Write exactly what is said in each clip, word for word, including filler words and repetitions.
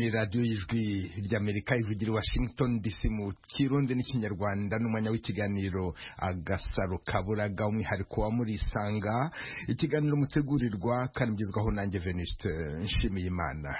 ni radio y'ijwi ry'Amerika ivugira Washington D C mu Kirundi n'ikinyarwanda n'umwanya w'ikiganiro Agasaro Kaburaga umwihariko wa muri Sanga, ikiganiro mutegurirwa kandi mugizwaho nanjye Venuste Nshimiyimana.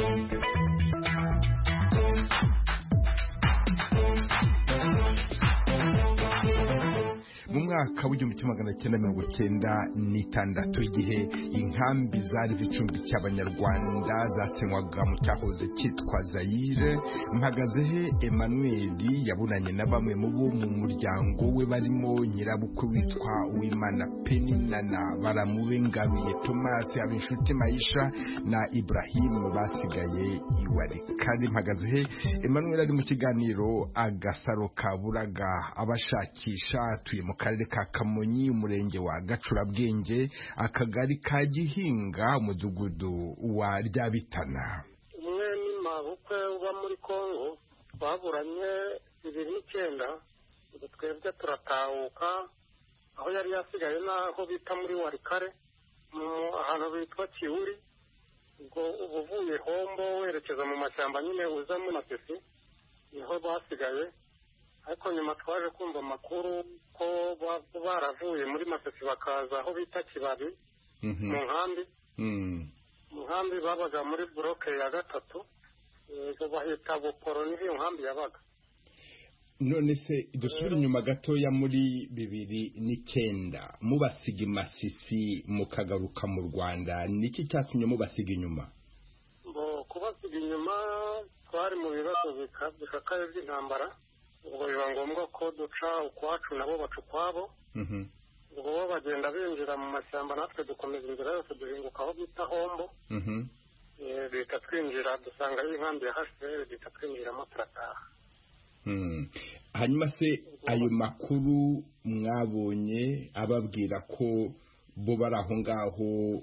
Mu mwaka w'igihumbi kimwe magana cyenda mirongo cyenda n'itandatu igihe inkambi zari zicumbikiye abanyarwanda zasenywaga mu cyahoze cyitwa Zaire, Mpagazehe Emmanuel yabunanye na bamwe mu bo mu muryango we barimo nyirabukwe witwa Uwimana Penina na Baramube Ngaruye Thomas, Habinshuti Maisha na Ibrahim basigaye iwari. Kandi Mpagazehe Emmanuel ari mu kiganiro Agasaro Kaburaga abashakisha atuye mu karere ka Kamonyi, umurenge wa Gacurabwenge, akagari ka Gihinga, umudugudu wa Ryabitana. Umwe ni mabukwe uba muri Kongo baburanye bibiri n'icyenda, twebwe turatahuka aho yari yasigaye naho bita muri Warikare, ahantu bitwa Kiwuri. Ubwo ubuvuye Hombo werekeza mu mashyamba nyine uza mu Masisi niho basigaye, ariko nyuma twaje kumva amakuru ko baravuye muri Masisi bakaza aho bita Kibabi mu nkambi. Mu nkambi babaga muri bloke ya gatatu, bahita Buporo niyo nkambi yabaga. None se dusubira inyuma gatoya muri bibiri n'icyenda mubasiga Masisi mukagaruka mu Rwanda, niki cyatumye mubasiga inyuma? Bo kubasiga inyuma twari mu bibazo bikakaye by'intambara, ubwo biba ngombwa ko duca ukwacu nabo baca ukwabo. Ubwo bo bagenda binjira mu mashyamba, natwe dukomeza inzira yose duhinguka aho bita Hombo. Bita twinjira dusanga ari inkambi ya H C R, bita twinjiramo turataha. Hanyuma se ayo makuru mwabonye ababwira ko bo bari aho ngaho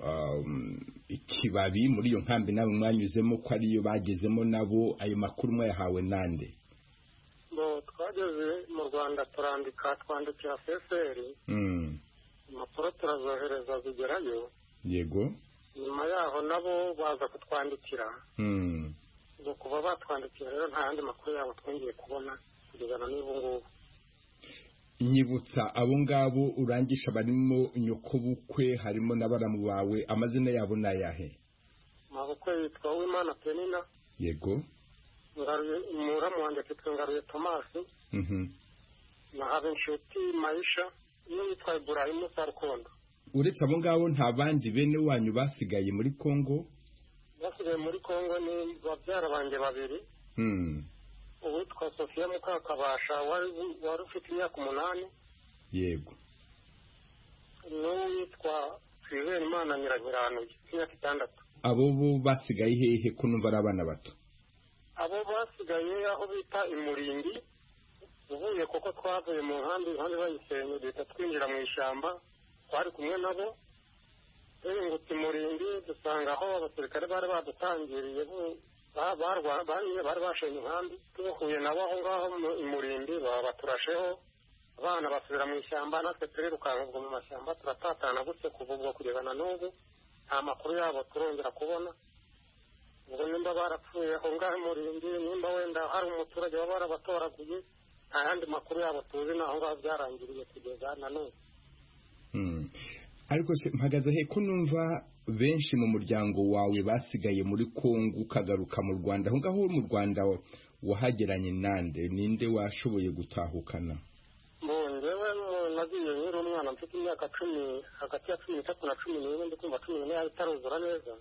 Kibabi muri iyo nkambi nawe mwanyuzemo ko ariyo bagezemo nabo, ayo makuru mwayahawe nande? Twageze mu Rwanda turandika twandikira C S R, impapuro turazohereza zigerayo. Yego. Nyuma yaho nabo baza kutwandikira. Ubwo kuba batwandikira rero nta yandi makuru yabo twongeye kubona kugeza na n'ubu ngubu. Nyibutsa abo ngabo urangisha barimo nyoko bukwe, harimo n'abaramu bawe, amazina yabo nayahe? Mabukwe yitwa Uwimana Penina. Yego. Ngaruye muramu wanjye kitwa Ngaruye Thomas. Mhm. Na Habinshuti Maisha niyo yitwa Ibrahim Sarukondo. Uretse abo ngabo nta bandi bene wanyu basigaye muri Kongo? Basigaye muri Kongo ni babyara banjye babiri. Mhm. Uwitwa Sofia Mukakabasha wari wari ufite imyaka umunani. Yego. N'uwitwa Twizeyimana Nyirankiranuye imyaka itandatu. Abo bo basigaye hehe ko numva ari abana bato? Abo basigaye aho bita Imurindi, ubuye koko twavuye mu nkambi kandi bayisenye bita twinjira mu ishyamba, twari kumwe nabo. Rero ngo Imurindi dusanga aho abasirikare bari badutangiriye barwa banye bari bashenye inkambi, tuhuye nabo aho ngaho mu Imurindi babaturasheho, abana basubira mu ishyamba, natwe turirukanka ubwo mu mashyamba turatatana gutse kuva ubwo kugeza na n'ubu nta makuru yabo turongera kubona. Ubwo nimba barapfuye aho ngaho Imurindi, nimba wenda hari umuturage waba warabatoraguye, nta yandi makuru yabo tuzi naho ngaho byarangiriye kugeza na n'ubu. Ariko se Mpagazehe ko numva benshi mu muryango wawe basigaye muri Kongo ukagaruka mu Rwanda, aho ngaho mu Rwanda wahageranye nande? Ninde washoboye gutahukana? Njyewe nagiye nyiri umwana mfite imyaka cumi, hagati ya cumi n'itatu na cumi n'ine, ndi kumva cumi n'ine itaruzura neza.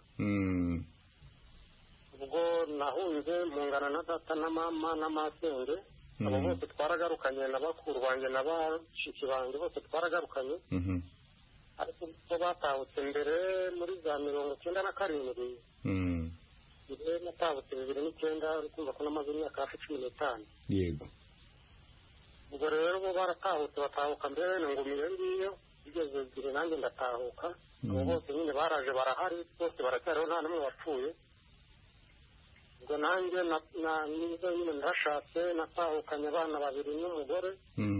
Ubwo nahunze mungana na data na mama na masenge, abo bose twaragarukanye na bakuru banjye na bashiki banjye bose twaragarukanye. Ariko bo batahutse mbere muri za mirongo cyenda na karindwi. Njyewe natahutse bibiri n'icyenda, uri kumva ko namaze imyaka hafi cumi n'itanu. Yego. Ubwo rero bo baratahutse batahuka mbere ngo iyo ngiyo bigeze igihe nanjye ndatahuka. Abo bose nyine baraje barahari, bose baracyariho nta n'umwe wapfuye. Ubwo nanjye nizo nyine ndashatse, natahukanye abana babiri n'umugore.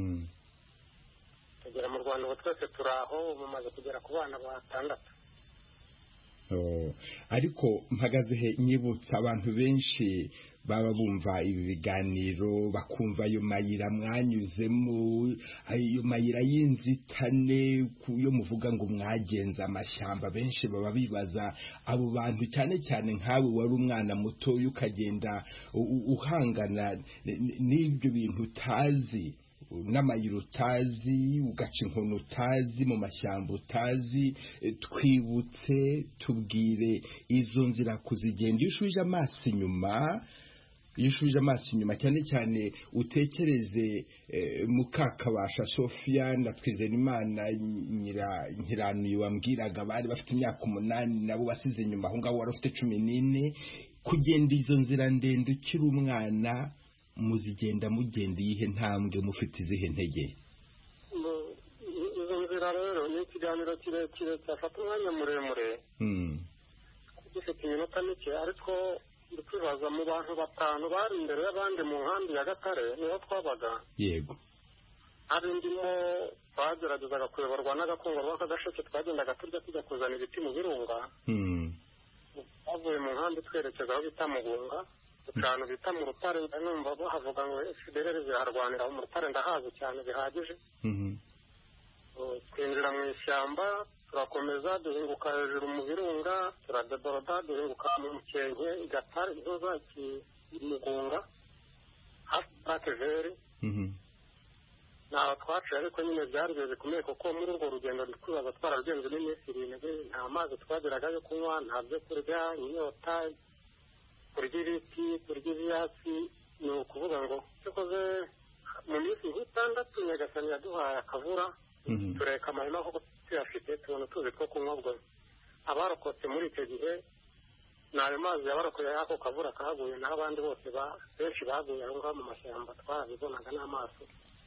Tugera mu Rwanda ubu twese turi aho, mumaze kugera ku bana batandatu. Oh. ariko mpagaze he nyibutsa abantu benshi baba bumva ibi biganiro bakumva ayo mayira mwanyuzemo, ayo mayira y'inzitane yo muvuga ngo mwagenza amashyamba. Benshi baba bibaza abo bantu, cyane cyane nkawe wari umwana muto ukagenda uhangana n'ibyo bintu utazi, n'amayira utazi, ugaca inkono utazi, mu mashyamba utazi. Twibutse, tubwire izo nzira kuzigenda. Iyo ushubije amaso inyuma iyo ushubije amaso inyuma cyane cyane utekereze Mukakabasha Sophia na Twizerimana Nkiranuye wambwiraga bari bafite imyaka umunani, nabo basize inyuma aho ngaho wari ufite cumi n'ine. Kugenda izo nzira ndende ukiri umwana, muzigenda mugenda iyihe ntambwe, mufite izihe ntege? Izo nzira rero ni ikiganiro kirekire cyafata umwanya muremure, gifite iminota mike, ariko ndikwibaza mu bantu batanu bari imbere y'abandi mu nkambi ya Gatare niho twabaga. Yego. hari ndimo twageragezaga kuyoborwa n'agakungu rw'akagasheke, twagendaga turya tujya kuzana ibiti mu birunga. Bavuye mu nkambi twerekeza aho bita Mugunga, ahantu bita mu Rutare, numva bahavuga ngo Federere ziraharwanira mu Rutare, ndahazi cyane bihagije. Twinjira mu ishyamba, turakomeza duhinguka hejuru mu birunga, turadeboroda duhinguka mu Mukenke, Gatare, Inzoza, Mugunga, hafi Pateveri. Ntaho twaciye, ariko nyine byari bihe bikomeye kuko muri urwo rugendo twibaza twararugenze n'iminsi irindwi, nta mazi twageraga yo kunywa, nta byo kurya, inyota, kurya ibiti, kurya ibyatsi. Ni ukuvuga ngo cyokoze mu minsi nk'itandatu Nyagasani yaduhaye akavura, tureka amahema kuko tuyafite, tubona tuzi two kunywa. Ubwo abarokotse muri icyo gihe ni ayo mazi yabarokoye ako kavura kahaguye, naho abandi bose benshi baguye aho ngaho mu mashyamba twarabibonaga n'amaso.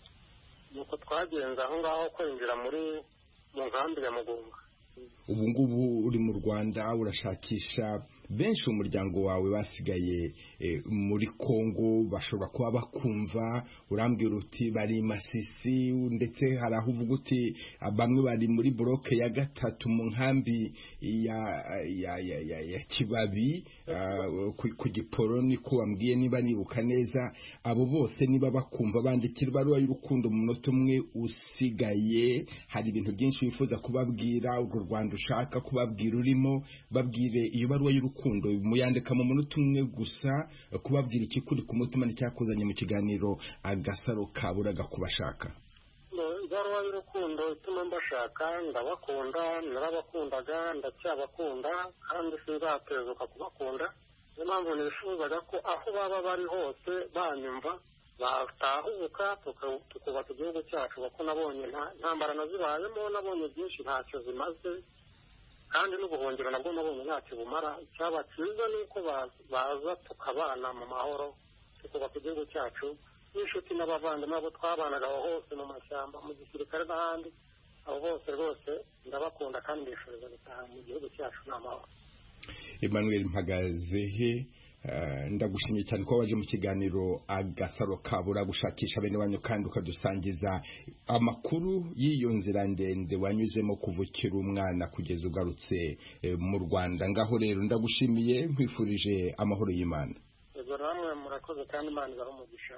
Nuko twagenza aho ngaho kwinjira muri mu nkambi ya Mugunga. Ubu ngubu uri mu Rwanda urashakisha benshi mu muryango wawe basigaye muri Kongo, bashobora kuba bakumva. Urambwira uti bari Masisi, ndetse hari aho uvuga uti bamwe bari muri bloke ya gatatu mu nkambi ya ya ya ya Kibabi ku Giporo, niko wambwiye niba nibuka neza. Abo bose niba bakumva bandikira baruwa y'urukundo mu munota umwe usigaye, hari ibintu byinshi wifuza kubabwira, urwo Rwanda ushaka kubabwira urimo, babwire iyo baruwa y'urukundo, muyandika mu munota umwe gusa, kubabwira ikikuri ku mutima n'icyakuzanye mu kiganiro Agasaro Kaburaga kubashaka. Ibaruwa y'urukundo ituma mbashaka, ndabakunda, narabakundaga, ndacyabakunda, kandi sinzatezuka kubakunda. Niyo mpamvu nifuzaga ko aho baba bari hose banyumva, batahuka tukubaka igihugu cyacu, kuko nabonye ntambara nazibayemo, nabonye byinshi ntacyo zimaze, kandi n'ubuhungiro nabwo nabonye ntacyo bumara. Icyaba cyiza ni uko baza tukabana mu mahoro, tukubaka igihugu cyacu n'inshuti n'abavandimwe abo twabanaga aho hose mu mashyamba, mu gisirikare n'ahandi. Abo bose rwose ndabakunda kandi mbifuriza gutaha mu gihugu cyacu n'amahoro. Emmanuel Mpagazehe, ndagushimiye cyane ko waje mu kiganiro Agasaro Kabura gushakisha bene wanyu, kandi ukadusangiza amakuru y'iyo nzira ndende wanyuzemo kuvukira umwana kugeza ugarutse mu Rwanda. Ngaho rero ndagushimiye, nkwifurije amahoro y'Imana. Yego namwe murakoze, kandi Imana ibahe umugisha.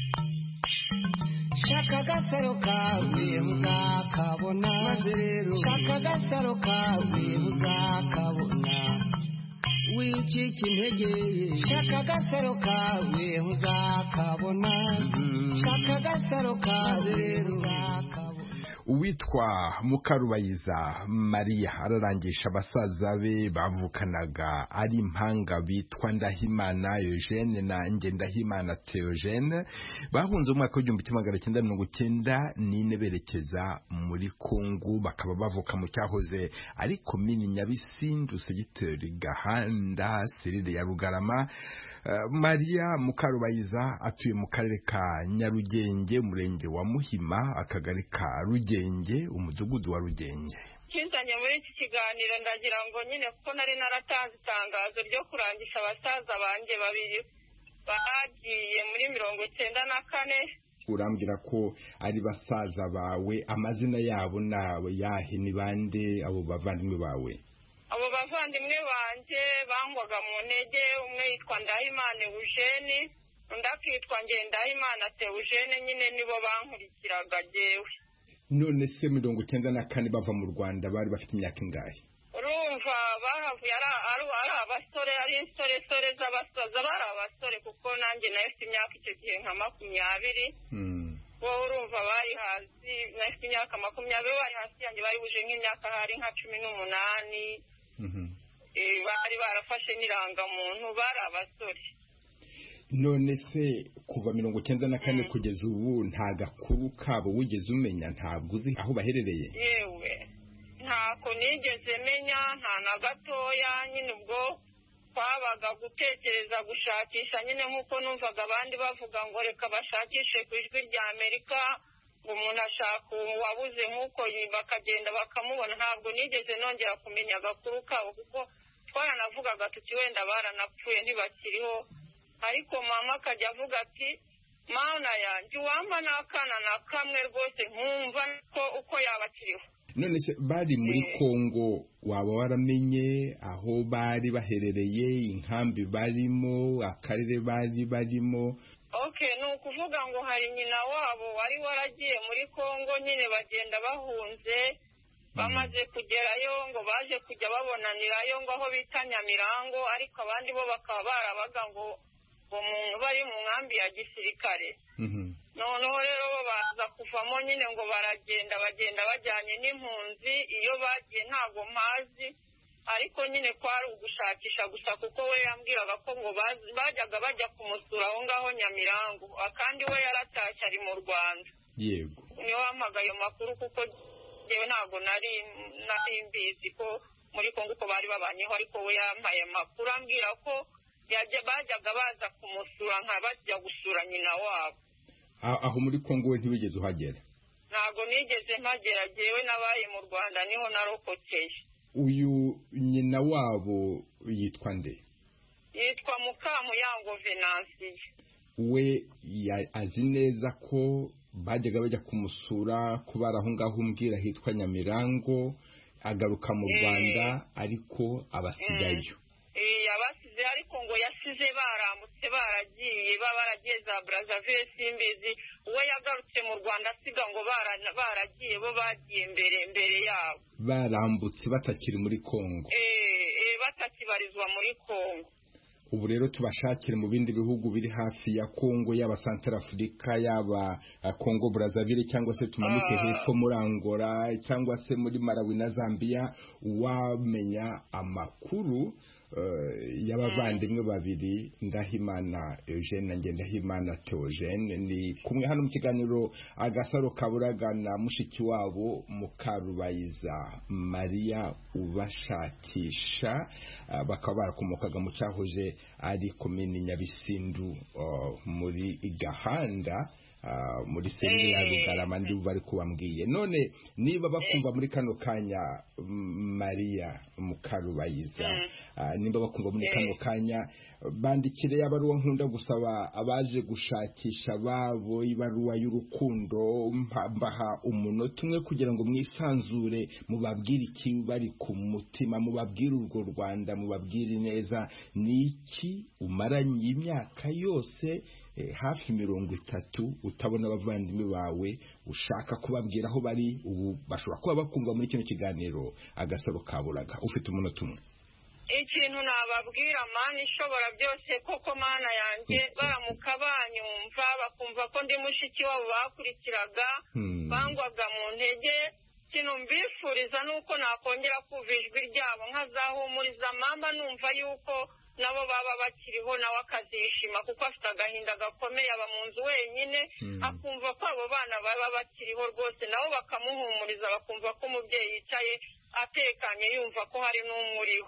Shaka Agasaro kawe uzakabona, maze rero shaka Agasaro kawe uzakabona, wicika intege. Shaka Agasaro kawe uzakabona, shaka Agasaro kawe uzakabona. Uwitwa Mukarubayiza Maria ararangisha abasaza be bavukanaga ari impanga bitwa Ndahimana Eugene na Ngendahimana Theogene, bahunze umwaka w'igihumbi kimwe magana cyenda mirongo cyenda n'ine berekeza muri Kongo, bakaba bavuka mu cyahoze ari komini Nyabisindu, segiteri Gahanda, serire ya Rugarama. Maria Mukarubayiza atuye mu karere ka Nyarugenge, umurenge wa Muhima, akagari ka Rugenge, umudugudu wa Rugenge. Kinzanye muri iki kiganiro ndagira ngo nyine kuko nari naratanze itangazo ryo kurangisha abasaza banjye babiri bagiye muri mirongo icyenda na kane. Urambwira ko ari basaza bawe, amazina yabo nawe yahe, ni bande abo bavandimwe bawe? Abo abavandimwe banjye bangwaga mu ntege, umwe yitwa Ndahimana Eugene undi akitwa Ngendahimana Theogene, nyine nibo bankurikiraga jewe. None se mirongo icyenda na kane bava mu Rwanda bari bafite imyaka ingahe? Urumva baravuye ari abasore, ari insoresore z'abasaza, bari abasore kuko nanjye nafite imyaka icyo gihe nka makumyabiri. wowe urumva bari hasi, nafite imyaka makumyabiri, bari hasi yanjye bari buje nk'imyaka hari nka cumi n'umunani. Bari barafashe n'irangamuntu, bari abasore. None se kuva mirongo icyenda na kane kugeza ubu nta gakuru kabo wigeze umenya? Ntabwo uzi aho baherereye? Yewe ntako nigeze menya, nta na gatoya. Nyine ubwo twabaga gutekereza gushakisha, nyine nk'uko numvaga abandi bavuga ngo reka bashakishe ku ijwi rya Amerika, ngo umuntu ashaka uwabuze nk'uko bakagenda bakamubona. Ntabwo nigeze nongera kumenya agakuru kabo kuko twaranavugaga tuti wenda baranapfuye ntibakiriho. Ariko mama akajya avuga ati mana yanjye uwampa n'akana na kamwe rwose nkumva ko uko yabakiriho. None se bari muri Kongo waba waramenye aho bari baherereye, inkambi barimo, akarere bari barimo? Okay, ni ukuvuga ngo hari nyina wabo wari waragiye muri Kongo, nyine bagenda bahunze. Bamaze kugerayo ngo baje kujya babonanirayo ngo aho bita Nyamirango, ariko abandi bo bakaba barabaga ngo bari mu nkambi ya gisirikare. Noneho rero baza kuvamo, nyine ngo baragenda bagenda bajyanye n'impunzi. Iyo bagiye ntabwo mpazi, ariko nyine kwari ugushakisha gusa kuko we yambwiraga ko ngo bajyaga bajya kumusura aho ngaho Nyamirango, kandi we yaratashye ari mu Rwanda. Yego, niyo wampaga ayo makuru kuko yewe ntabwo nari nari mbizi ko muri Kongo ko bari babanyeho, ariko we yampaye amakuru ambwira ko bajyaga baza kumusura nka bajya gusura nyina wabo. Aho muri Kongo we ntibigeze uhagera? Ntabwo nigeze mpagera, jewe nabaye mu Rwanda niho narokokeye. Uyu nyina wabo yitwa nde? Yitwa Mukamuyango Venansiye. We azi neza ko bajyaga bajya kumusura kubara aho ngaho umbwira hitwa Nyamirango, agaruka mu Rwanda ariko abasigayo? Abasize, ariko ngo yasize barambutse baragiye baragiye za Brazzaville simbizi. We yagarutse mu Rwanda asiga ngo baragiye bo bagiye mbere mbere yabo, barambutse batakiri muri Kongo. Eh batakibarizwa muri Kongo. Ubu rero tubashakire mu bindi bihugu biri hafi ya Kongo, yaba Central Africa, yaba Kongo Brazzaville, cyangwa se tumanuke hepfo muri Angola, cyangwa se muri Malawi na Zambia. Wamenya amakuru y'abavandimwe babiri, Ndahimana Eugene na Ngendahimana Theogene, ni kumwe hano mu kiganiro Agasaro Kaburaga na mushiki wabo Mukarubayiza Maria ubashakisha. Bakaba barakomokaga mu cyahoze ari komini Nyabisindu muri Gahanda, muri seri ya Rugarama, ndi bari kubambwiye. None niba bakumva muri kano kanya Maria Mukarubayiza, niba bakumva muri kano kanya, bandikire yabaruwa nkunda gusaba abaje gushakisha babo, ibaruwa y'urukundo. Mbaha umunota umwe kugira ngo mwisanzure, mubabwire iki bari ku mutima, mubabwire urwo Rwanda, mubabwire neza niki umaranye imyaka yose hafi mirongo itatu utabona abavandimwe bawe, ushaka kubabwira aho bari. Ubu bashobora kuba bakumva muri kino kiganiro Agasaro Kaburaga. Ufite umunota umwe. Ikintu nababwira mana ishobora byose, koko mana yanjye, baramuka banyumva bakumva ko ndi mushiki wabo bakurikiraga, bangwaga mu ntege, ikintu mbifuriza nuko nakongera kumva ijwi ryabo nkazahumuriza mama, numva yuko nabo baba bakiriho nawe akazishima, kuko afite agahinda gakomeye, aba mu nzu wenyine, akumva ko abo bana baba bakiriho rwose, nabo bakamuhumuriza bakumva ko umubyeyi yicaye atekanye yumva ko hari n'umuriho.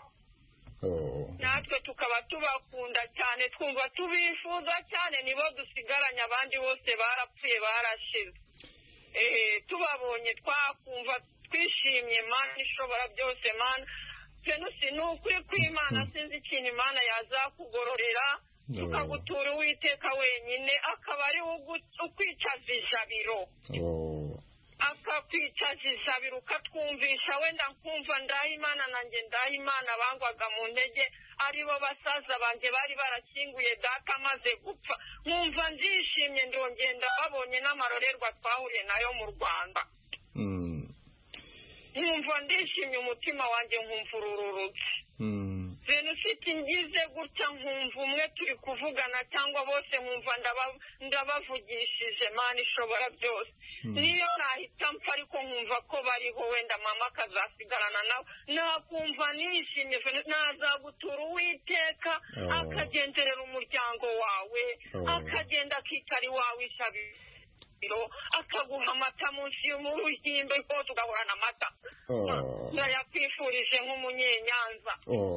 Natwe tukaba tubakunda cyane, twumva tubifuza cyane, nibo dusigaranye, abandi bose barapfuye barashize. Tubabonye twakumva twishimye mana ishobora byose. Mana penusi ni ukuri kw'Imana, sinzi ikintu Imana yazakugororera, tukagutura Uwiteka wenyine, akaba ari ukwicaza ijabiro, ukatwicaza izabira ukatwumvisha wenda nkumva ndahimana nanjye ndahimana bangwaga mu ntege aribo basaza banjye bari barakinguye data amaze gupfa nkumva ndishimye ndongeye ndababonye n'amarorerwa twahuriye nayo mu Rwanda nkumva ndishimye umutima wanjye nkumva urururutse jenoside ngize gutya nkumva umwe turi kuvugana cyangwa bose nkumva ndabavugishije Mana ishobora byose niyo nahita mpfa ariko nkumva ko bariho wenda mama akazasigarana nawe nakumva nishimye nazagutura Uwiteka akagenderera umuryango wawe akagenda akikari wawe ishabiro akaguha amata munsi y'umuruhimbe rwose ugahorana amata ndayakwifurije nk'umunyenyanza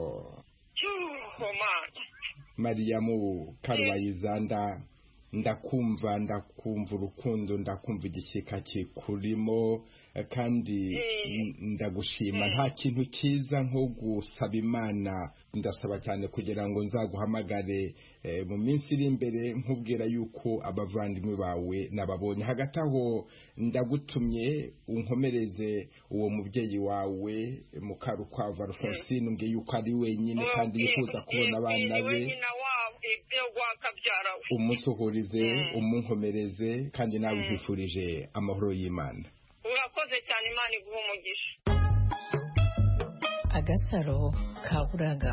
Mariyamu Karwayizanda ndakumva ndakumva urukundo ndakumva igishyika kikurimo kandi ndagushima nta kintu cyiza nko gusaba Imana ndasaba cyane kugira ngo nzaguhamagare mu minsi iri imbere nkubwira yuko abavandimwe bawe nababonye hagati aho ndagutumye unkomereze uwo mubyeyi wawe Mukarukwavu Alphonsine umbwiye yuko ari wenyine kandi yifuza kubona abana be umusuhurize umunkomereze kandi nawe nkwifurije amahoro y'Imana. Urakoze cyane Imana iguhe umugisha. Agasaro kaburaga.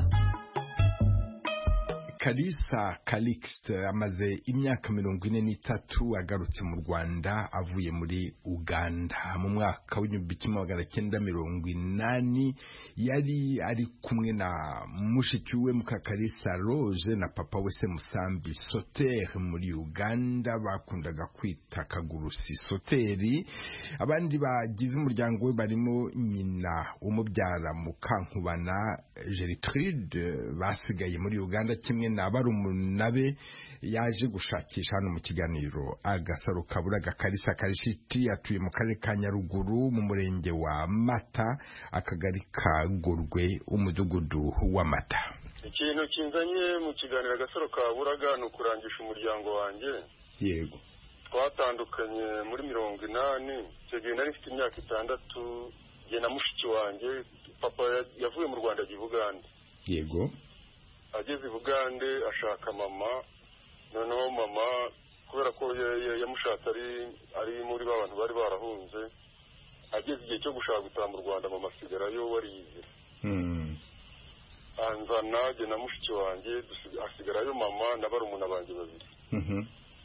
Kalisa Calixte amaze imyaka mirongo ine n'itatu agarutse mu Rwanda avuye muri Uganda mu mwaka w'igihumbi kimwe magana cyenda mirongo inani yari ari kumwe na mushiki we Mukakalisa Rose na papa we se Musambi Soter muri Uganda bakundaga kwita Kagurusi Soteri. Abandi bagize umuryango we barimo nyina umubyara Mukankubana Gertrude basigaye muri Uganda kimwe na barumunabe yaje gushakisha hano mu kiganiro Agasaro kaburaga. Kalisa Karishiti atuye mu karere ka Nyaruguru mu murenge wa Mata akagari ka Gorwe umudugudu wa Mata. Ikintu kinzanye mu kiganiro Agasaro kaburaga no kurangisha umuryango wanjye. Yego. Twatandukanye muri mirongo inani icyo gihe nari mfite imyaka itandatu jye na mushiki wanjye papa yavuye mu Rwanda ajya i Bugande. Yego. Ageze i Bugande ashaka mama noneho mama kubera ko yamushatse ari ari muri babantu bari barahunze ageze igihe cyo gushaka gutaha mu Rwanda mama asigarayo warize mm. anzana jye na mushiki wanjye asigarayo mama na barumuna banjye babiri mhm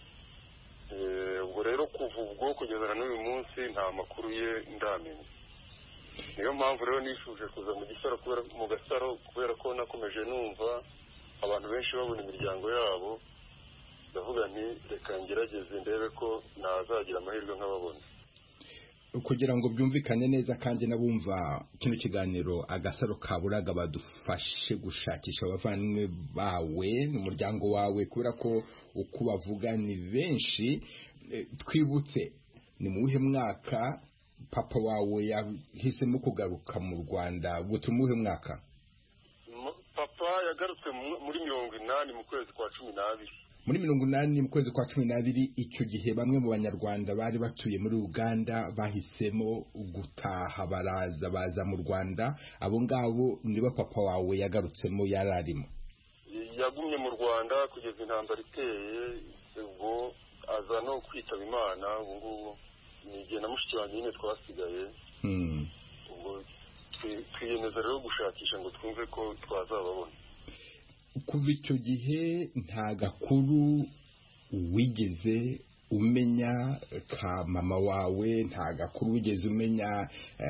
eh ubwo rero kuva ubwo kugeza n'uyu munsi nta makuru ye ndamenye. Niyo mpamvu rero nifuje kuza mu gisaro kubera mu gasaro kubera ko nakomeje numva abantu benshi babona imiryango yabo ndavuga nti reka ngerageze ndebe ko nazagira amahirwe nk'ababona. Kugira ngo byumvikane neza kandi nabumva kino kiganiro Agasaro kaburaga badufashe gushakisha abavandimwe bawe n'umuryango wawe kubera ko uko bavuga ni benshi. Twibutse ni mu wuhe mwaka papa wawe yahisemo kugaruka mu Rwanda gutumuhe mwaka? Papa yagarutse muri mirongo inani mu kwezi kwa cumi n'abiri. Muri mirongo inani mu kwezi kwa cumi n'abiri icyo gihe bamwe mu banyarwanda bari batuye muri Uganda bahisemo gutaha baraza baza mu Rwanda. Abo ngabo niba papa wawe yagarutsemo yararimo. Yagumye mu Rwanda kugeza intambara iteye ubwo aza no kwitaba Imana. Ubu ngubu nigiye na mushiki wanjye nyine twasigaye ubwo twiyemeza rero gushakisha ngo twumve ko twazababona. Kuva icyo gihe nta gakuru wigeze umenya ka mama wawe, nta gakuru wigeze umenya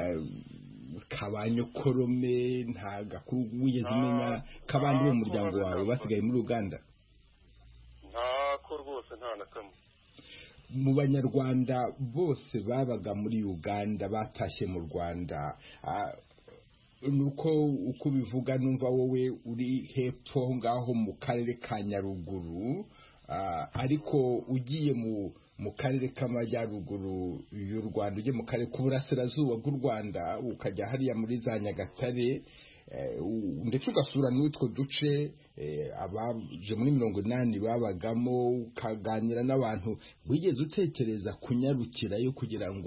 kabanyokorome, nta gakuru wigeze umenya kabandi bo muryango wawe basigaye muri Uganda? Ntako rwose nta na kamwe. Mu banyarwanda bose babaga muri Uganda batashye mu Rwanda nuko uko bivuga numva wowe uri hepfo ngaho mu karere ka Nyaruguru ariko ugiye mu mu karere k'amajyaruguru y'u Rwanda ugiye mu karere k'uburasirazuba bw'u Rwanda ukajya hariya muri za Nyagatare ndetse ugasura n'utwo duce abaje muri mirongo inani babagamo ukaganira n'abantu. Wigeze utekereza kunyarukirayo kugira ngo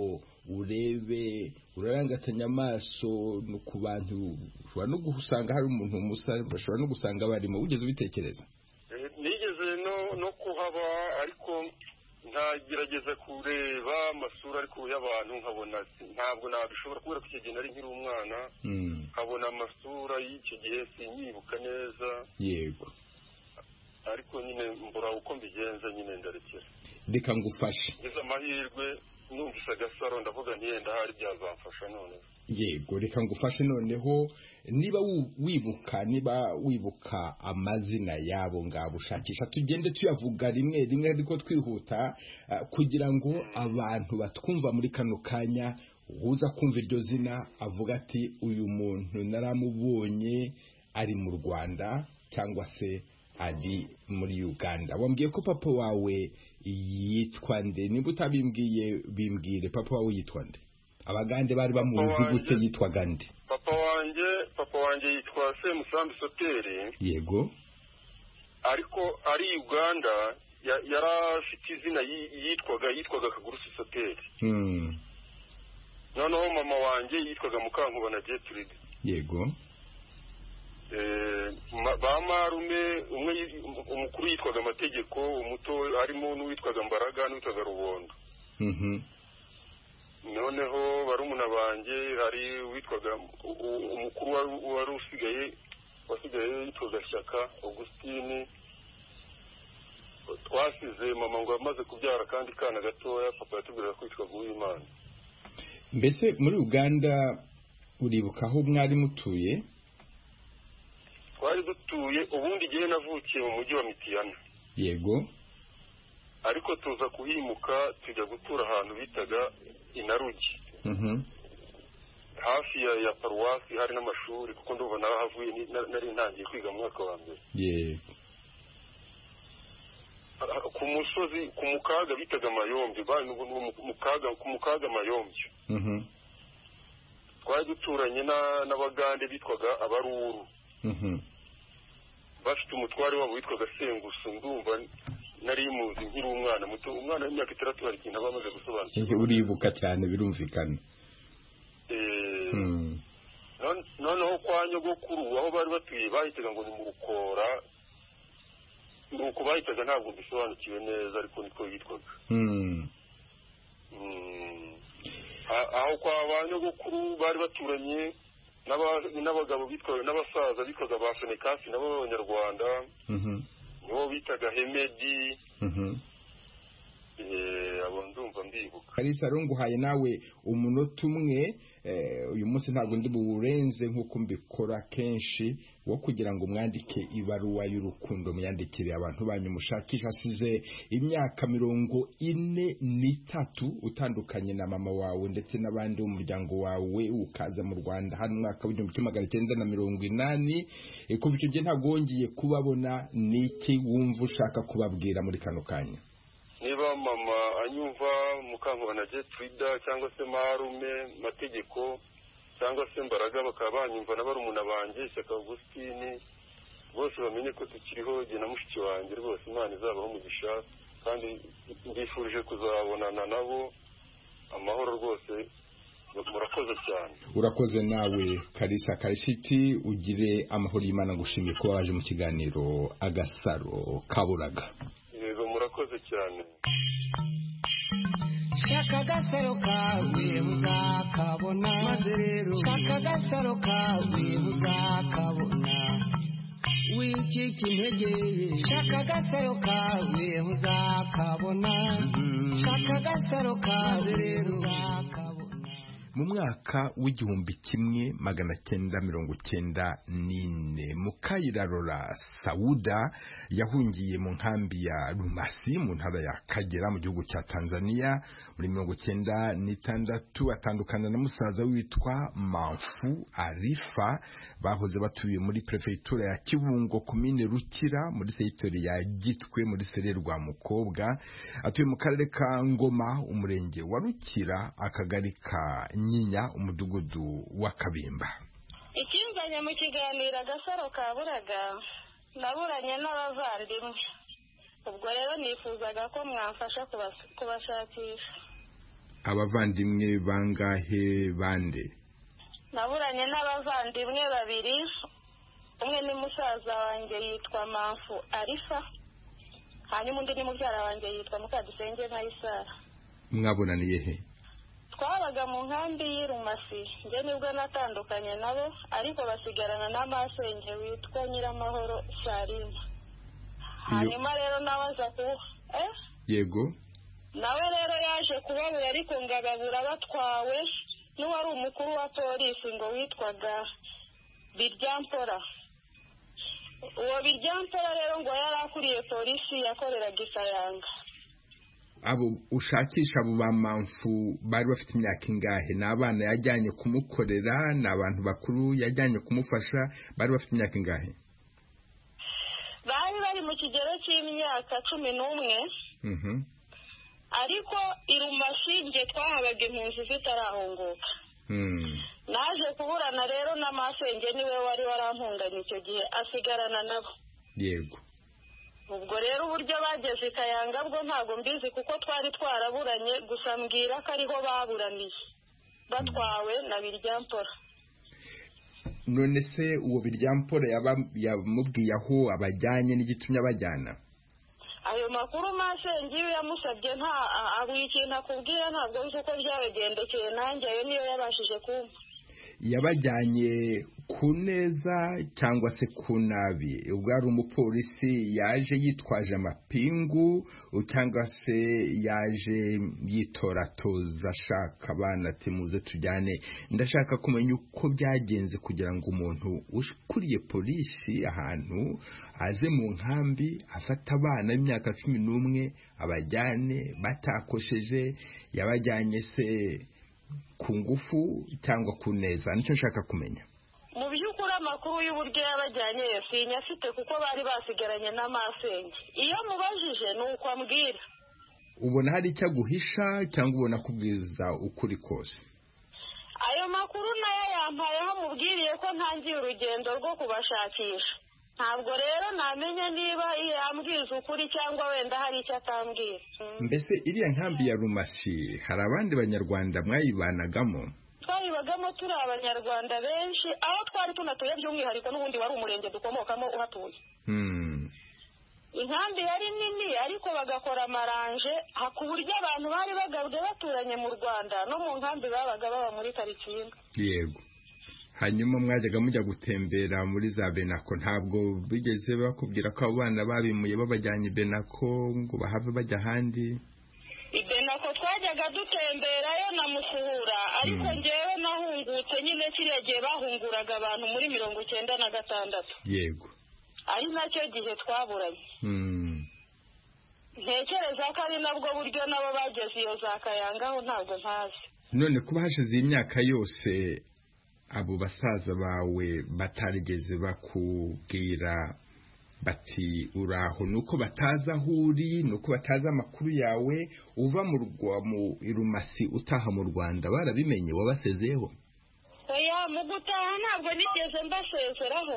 urebe urarangatanya amaso no ku bantu ushobora no gusanga hari umuntu umusare bashobora no gusanga barimo ugeze ubitekereza nigeze no no kuhaba ariko ntagerageza kureba amasura ariko y'abantu nkabona ntabwo nabishobora kubera ko icyo gihe nari nkiri umwana nkabona amasura y'icyo gihe sinyibuka neza yego ariko nyine mbura uko mbigenza nyine ndarekera reka ngufashe ngeze amahirwe numvise agasaro ndavuga ntiyenda hari byazamfasha none yego reka ngufashe noneho niba wibuka niba wibuka amazina yabo ngabo ushakisha tugende tuyavuga rimwe rimwe ariko twihuta kugira ngo abantu batwumva muri kano kanya uza kumva iryo zina avuga ati uyu muntu naramubonye ari mu Rwanda cyangwa se ari muri Uganda. Wambwiye ko papa wawe yitwa nde? Niba utabimbwiye bimbwire papa wawe yitwa nde? Abagande bari bamuzi gute yitwaga nde? Papa wanjye papa wanjye yitwa Semusambi Soteri. Yego. Ariko ari Uganda yarafite izina yitwaga yitwaga Kagurusi Soteri. Mm. Noneho mama wanjye yitwaga Mukankubana Gertrude. Yego. ba marume umwe umukuru yitwaga Amategeko, umuto harimo n'uwitwaga Mbaraga n'uwitwaga Rubondo. Mhm. Noneho barumuna banjye hari witwaga umukuru wari usigaye wasigaye yitwaga Shyaka Augustine. Twasize mama ngo amaze kubyara kandi kana gatoya papa yatubwira ko yitwaga Uwimana. Mbese muri Uganda uribuka aho mwari mutuye? Twari dutuye ubundi gihe navukiye mu mujyi wa Mitiyana. Yego. Ariko tuza kuhimuka tujya gutura ahantu bitaga Inarugi. Mhm. Hafi ya, ya paruwasi hari n'amashuri kuko ndumva narahavuye nari ntangiye kwiga mu mwaka wa mbere. Yego. Ku musozi ku mukaga bitaga Mayombye bari mukaga ku mukaga Mayombye. Mhm. Twari duturanye n'abagande bitwaga Abaruru. Mhm. Bafite umutware wabo witwaga Sengusu ndumva nari muzi nkiri umwana muto umwana w'imyaka itandatu hari kintu abamaze gusobanukirwa. Uribuka cyane birumvikana. Eh. Mm. Noneho kwa nyogokuru aho bari batuye bahitaga ngo ni mu Rukora. Nuko bahitaga ntabwo bisobanukiwe neza ariko niko yitwaga. Mm. Mm. Aho kwa banyogokuru bari baturanye n'abagabo bitwaga n'abasaza bitwaga ba Fenekasi nabo b'Abanyarwanda. Mhm. Nibo bitaga Hemedi. Mhm. Eh abo ndumva mbibuka. Kalisa ronguhaye nawe umunota umwe uyu munsi ntabwo ndi burenze nkuko mbikora kenshi wo kugira ngo mwandike ibaruwa y'urukundo myandikire abantu banyu mushakisha asize imyaka mirongo ine n'itatu utandukanye na mama wawe ndetse n'abandi mu muryango wawe ukaza mu Rwanda hano mwaka w'igihumbi kimwe magana cyenda na mirongo inani kuva icyo gihe ntabwo wongeye kubabona niki wumva ushaka kubabwira muri kano kanya? Niba mama anyumva Mukankubana Gertrude cyangwa se Marume Mategeko cyangwa se Mbaraga bakaba banyumva n'abarumuna banjye Shyaka Augustine bose bamenye ko tukiriho je na mushiki wanjye rwose Imana izabaho umugisha kandi ndifurije kuzabonana nabo amahoro rwose murakoze cyane. Urakoze nawe Kalisa Kalishiti ugire amahoro y'Imana ngushimiye ko waje mu kiganiro Agasaro Kaburaga. Yego murakoze cyane. Shaka agasaro kawe uzakabona maze rero shaka agasaro kawe uzakabona wicika intege shaka agasaro kawe uzakabona shaka agasaro kawe rero uzakabona. Mu mwaka w'igihumbi kimwe magana cyenda mirongo cyenda n'ine Mukayirarora Sauda yahungiye mu nkambi ya Rumasi mu ntara ya Kagera mu gihugu cya Tanzania muri mirongo cyenda n'itandatu atandukana na musaza witwa Manfu Arifa bahoze batuye muri prefecture ya Kibungo komine Rukira muri seyitori ya Gitwe muri Sererwa Mukobwa atuye mu karere ka Ngoma umurenge wa Rukira akagari ka Nyinya umudugudu wa Kabimba. Ikinzanye mu kiganiro Agasaro Kaburaga naburanye n'abavandimwe ubwo rero nifuzaga ko mwamfasha kubashakisha. abavandimwe bangahe bande? naburanye n'abavandimwe babiri, umwe ni musaza wanjye yitwa Manfu Arifa, hanyuma undi ni mubyara wanjye yitwa Mukadusenge Mayisara. Mwabonaniye he? Twabaga mu nkambi y'Irumasi, njye nibwo natandukanye nabo, ariko basigarana n'amasenge witwa Nyiramahoro Sharima. Hanyuma rero nawe aza ku eh yego nawe rero yaje kubabura, ariko ngababura batwawe n'uwari umukuru wa polisi ngo witwaga Biryampora. Uwo Biryampora rero ngo yari akuriye polisi yakoreraga Isayanga. Abo ushakisha abo bamanfu bari bafite imyaka ingahe? N'abana yajyanye kumukorera, n'abantu bakuru yajyanye kumufasha, bari bafite imyaka ingahe? Bari bari mu kigero cy'imyaka cumi n'umwe. Mhm. Ariko Irumasi nge twahabaga impunzi zitarahunguka. Mhm. Naje kuburana rero n'amasenge niwe wari warampunganye icyo gihe asigarana nabo. Yego. Ubwo rero uburyo bageze Kayanga bwo ntago mbizi kuko twari twaraburanye, gusa mbwira ko ariho baburaniye batwawe na Biryampora. None se uwo Biryampora yamubwiye aho abajyanye n'igitumye abajyana? Ayo makuru masenge iyo yamusabye nta abwiye ikintu akubwira, ntabwo nzi uko byabagendekeye, nanjye ayo niyo yabashije kumva. Yabajyanye ku neza cyangwa se ku nabi? Ubwo ari umupolisi yaje yitwaje amapingu cyangwa se yaje yitoratoza ashaka abana ati muze tujyane? Ndashaka kumenya uko byagenze kugira ngo umuntu ukuriye polisi ahantu aze mu nkambi afata abana b'imyaka cumi n'umwe abajyane batakosheje. Yabajyanye se ku ngufu cyangwa ku neza? Nicyo nshaka kumenya. Mu by'ukuri amakuru y'uburyo yabajyanye yasinya afite kuko bari basigaranye n'amasenge. Iyo mubajije ni uko ambwira. Ubona hari icyo aguhisha cyangwa ubona kubwiza ukuri kose? Ayo makuru nayo yampaye aho mubwiriye ko ntangiye urugendo rwo kubashakisha. Ntabwo rero namenye niba yambwiza ukuri cyangwa wenda hari icyo atambwira. Mbese iriya nkambi ya Rumasi hari abandi banyarwanda mwayibanagamo? Twayibagamo turi abanyarwanda benshi, aho twari tunatuye by'umwihariko n'ubundi wari umurenge dukomokamo uhatuye. Hmm. Inkambi yari nini ariko bagakora amaranje, hakuburyo abantu bari bagabwe baturanye mu Rwanda no mu nkambi babaga baba muri karitsiye. Yego. Hanyuma mwajyaga mujya gutembera muri za Benako, ntabwo bigeze bakubwira ko abana babimuye babajyanye Benako ngo bahave bajya ahandi? Ibenako twajyaga dutemberayo na Musuhura, ariko njyewe nahungutse nyine kiriya gihe bahunguraga abantu muri mirongo icyenda na gatandatu. Yego. Ari nacyo gihe twaburanye. Hmm. Ntekereza ko ari nabwo buryo nabo bageze iyo za Kayanga aho ntabwo ntazi. None kuba hashize imyaka yose abo basaza bawe batarigeze bakubwira bati uraho, nuko bataza aho uri, nuko bataza amakuru yawe uva mu rwa mu Irumasi utaha mu Rwanda? Barabimenye wabasezeho? Oya, mu gutaha ntabwo nigeze mbasezeraho.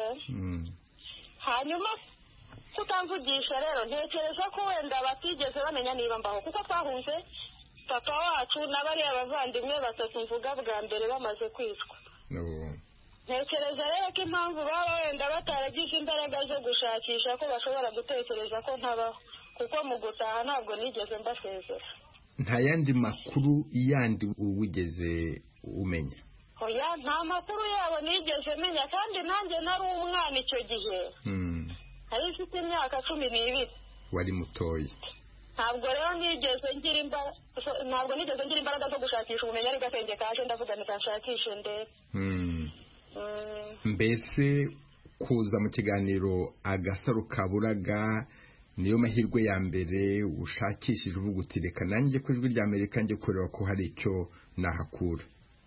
Hanyuma kutamvugisha rero ntekereza ko wenda batigeze bamenya niba mbaho, kuko twahunze papa wacu n'abari abavandimwe batatu mvuga bwa mbere bamaze kwicwa. No. Ntekereza rero ko impamvu baba wenda bataragize imbaraga zo gushakisha ko bashobora gutekereza ko ntabaho, kuko mu gutaha ntabwo nigeze mbasezera. Nta yandi makuru yandi wigeze umenya? Oya, nta makuru yabo nigeze menya, kandi nanjye nari umwana icyo gihe. Hmm. Hari mfite imyaka cumi n'ibiri. Wari mutoya. Ntabwo rero nigeze ngira imbaraga ntabwo nigeze ngira imbaraga zo gushakisha ubumenyi, ari gatenge kaje ndavuga nitashakishe ndebe. Hmm. Mbese kuza mu kiganiro Agasaro Kaburaga niyo mahirwe ya mbere ushakishije uvuga uti reka nanjye ku ijwi rya Amerika njye kureba ko hari icyo nahakura?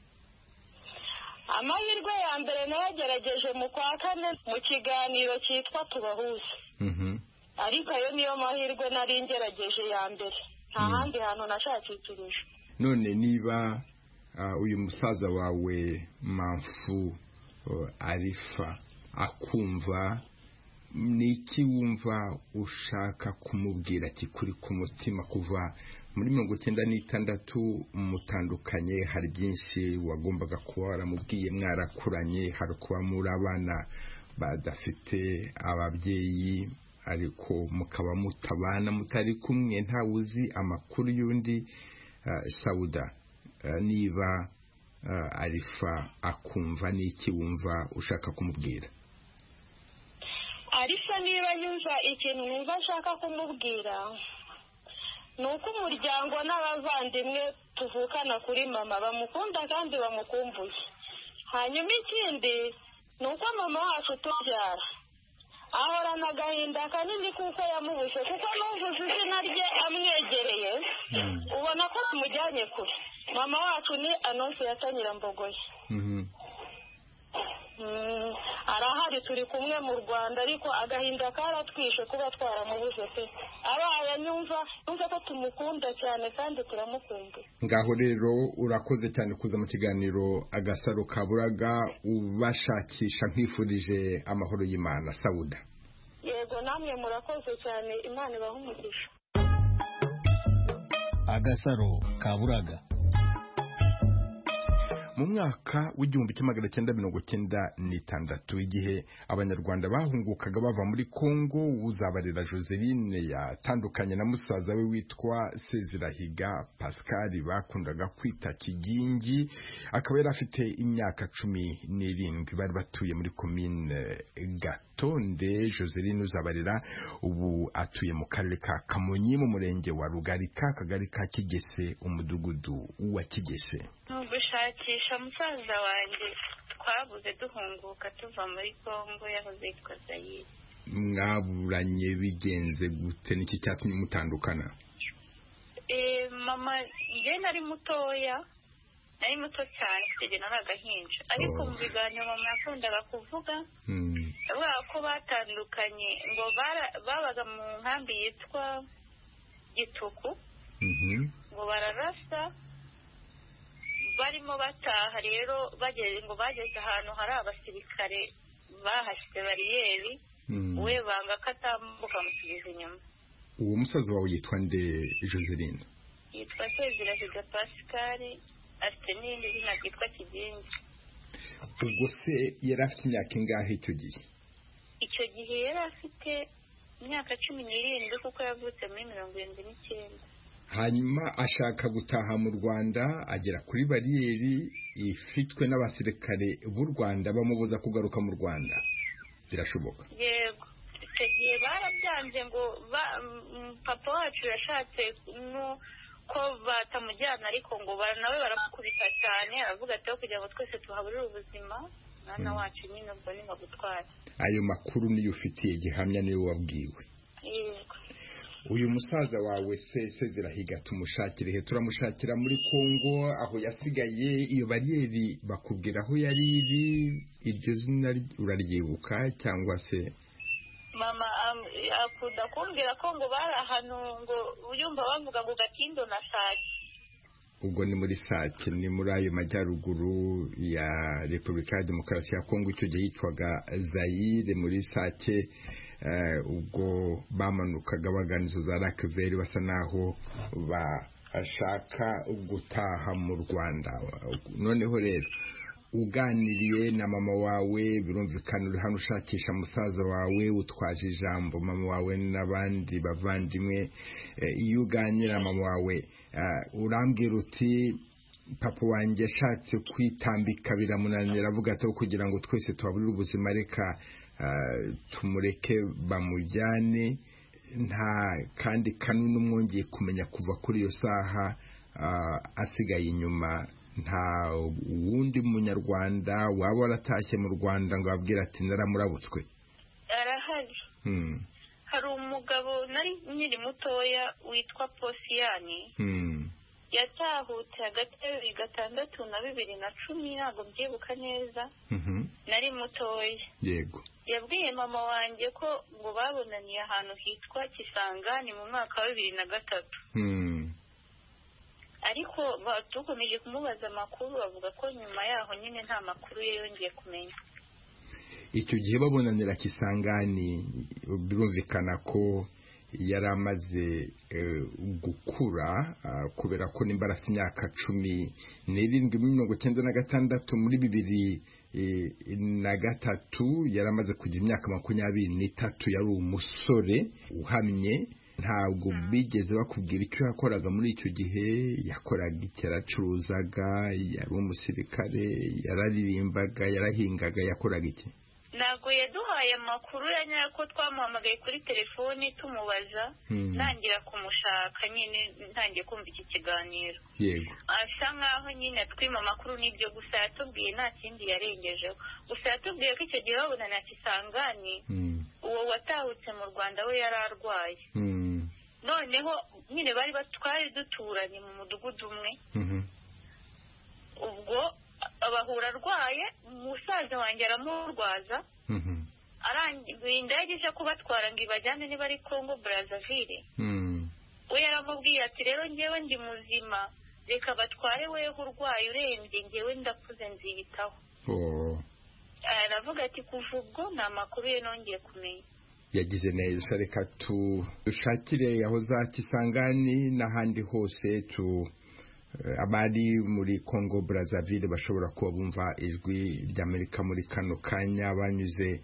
Amahirwe ya mbere nagerageje mu kwa kane mu kiganiro cyitwa Tubahuze. Mhm. Ariko ayo niyo mahirwe nari ngerageje ya mbere, nta handi hantu nashakishirije. None niba uyu musaza wawe Manfu Arifa akumva, niki wumva ushaka kumubwira ati kuri ku mutima kuva muri mirongo icyenda n'itandatu mutandukanye, hari byinshi wagombaga kuba waramubwiye, mwarakuranye, hari kuba muri abana badafite ababyeyi ariko mukaba mutabana mutari kumwe, ntawe uzi amakuru y'undi. Sauda, niba Arifa akumva n'iki wumva ushaka kumubwira? Arifa niba yumva ikintu numva ashaka kumubwira ni uko umuryango n'abavandimwe tuvukana kuri mama bamukunda kandi bamukumbuye. Hanyuma ikindi ni uko mama wacu tubyara ahorana agahinda kanini kuko yamubuze, kuko numvise izina rye amwegereye ubona ko tumujyanye kure. Mama wacu ni Anonsiyata Nyirambogoye. Arahari, turi kumwe mu Rwanda, ariko agahinda karatwishe kuba twaramubuze pe. Abaye nyumva numva ko tumukunda cyane kandi turamukumbuye. Ngaho rero urakoze cyane kuza mu kiganiro Agasaro Kaburaga, ubashakisha nkifurije amahoro y'Imana. Sauda. Yego, namwe murakoze cyane, Imana ibahe umugisha. Agasaro Kaburaga. Mu mwaka w'igihumbi kimwe magana cyenda mirongo cyenda n'itandatu, igihe abanyarwanda bahungukaga bava muri Kongo, Uzabarera Joseline yatandukanye na musaza we witwa Sezirahiga Pascal bakundaga kwita Kigingi, akaba yari afite imyaka cumi n'irindwi. Bari batuye muri commune Gatonde. Joseline Uzabarera ubu atuye mu karere ka Kamonyi mu murenge wa Rugarika, akagari ka Kigese, umudugudu wa Kigese. Gushakisha musaza wanjye twabuze duhunguka tuva muri Kongo yahoze yitwa Zaire. Mwaburanye bigenze gute? Niki cyatumye mutandukana? Eh mama njye nari mutoya, nari muto cyane, kigena n'agahinja, ariko mu biganiro mama yakundaga kuvuga avuga ko batandukanye, ngo babaga mu nkambi yitwa Gituku, ngo bararasa barimo bataha. Rero bageze ngo bageze ahantu hari abasirikare bahashyize bariyeri, we banga katambuka musubiza inyuma. Uwo musaza wawe yitwa nde Joseline? Yitwa Sezirahiga Pascal, afite n'indi zina ryitwa Kigingi. Ubwo se yari afite imyaka ingahe icyo gihe? Icyo gihe yari afite imyaka cumi n'irindwi kuko yavutse muri mirongo irindwi n'icyenda. Hanyuma ashaka gutaha mu Rwanda, agera kuri bariyeri ifitwe n'abasirikare b'u Rwanda bamubuza kugaruka mu Rwanda. Birashoboka? Yego, icyo gihe barabyanze, ngo papa wacu yashatse ko batamujyana, ariko ngo nawe baramukubita cyane, aravuga ati kugira ngo twese tuhaburire ubuzima, mwana wacu nyine ubwo ni bagutwara. Ayo makuru niyo ufitiye gihamya, niyo wabwiwe? Yego. Uyu musaza wawe se Sezirahiga tumushakire he? Turamushakira muri Kongo aho yasigaye. Iyo bariyeri bakubwira aho yari iri, iryo zina uraryibuka cyangwa se? Mama akunda kumbwira ko ngo bari ahantu ngo uyumva bavuga ngo Gatindo na Sake. Ubwo ni muri Sake, ni muri ayo majyaruguru ya Repubulika ya Demokarasi ya Kongo, icyo gihe yitwaga Zaire. Muri Sake ubwo bamanukaga baganizo za Rakveri, basa naho bashaka gutaha mu Rwanda. Noneho rero uganiriye na mama wawe, birumvikana uri hano ushakisha musaza wawe, utwaje ijambo mama wawe n'abandi bavandimwe. Iyo uganira mama wawe urambwira uti papa wanjye ashatse kwitambika biramunanira, avuga ati kugira ngo twese tuhaburire ubuzima reka tumureke bamujyane. Nta kandi kanunu mwongeye kumenya kuva kuri iyo saha asigaye inyuma? Nta wundi munyarwanda waba waratashye mu Rwanda ngo abwira ati naramurabutswe? Arahari. Hari umugabo nari nyiri mutoya witwa Posiyani, yatahutse hagati ya bibiri gatandatu na bibiri na cumi, ntabwo mbyibuka neza, nari mutoya. Yego. Yabwiye mama wanjye ko ngo babonaniye ahantu hitwa Kisangani mu mwaka wa bibiri na gatatu. Ariko batukomeje kumubaza amakuru, bavuga ko nyuma yaho nyine nta makuru ye yongeye kumenya. Icyo gihe babonanira Kisangani birumvikana ko yari amaze gukura kubera ko nimba afite imyaka cumi n'irindwi muri mirongo icyenda na gatandatu muri bibiri na gatatu yari amaze kugira imyaka makumyabiri n'itatu yari umusore uhamye. Ntabwo bigeze bakubwira icyo yakoraga muri icyo gihe? Yakoraga iki? Yaracuruzaga, yari umusirikare, yararirimbaga, yarahingaga, yakoraga iki? Ntabwo yaduhaye amakuru ya nyako, twamuhamagaye kuri telefoni tumubaza, ntangira kumushaka nyine ntangiye kumva iki kiganiro. Yego. Asa nkaho nyine twima amakuru n'ibyo gusa yatubwiye nta kindi yarengejeho. Gusa yatubwiye ko icyo gihe babona na Kisangani uwo watahutse mu Rwanda we yari arwaye. Noneho nyine bari batwari duturanye mu mudugudu umwe. Ubwo abahura arwaye, umusaza wanjye aramurwaza, arangiye indege ije kubatwara ngo ibajyane niba ari Congo Brazzaville. We yaramubwiye ati rero ngewe ndi muzima, reka batware weho urwaye urembye, ngewe ndakuze nziyitaho. Aravuga ati kuva ubwo nta makuru ye nongeye kumenya. Yagize neza. Reka dushakire aho za Kisangani n'ahandi hose tu abari muri Congo Brazzaville bashobora kuba bumva ijwi ry'Amerika muri kano kanya banyuze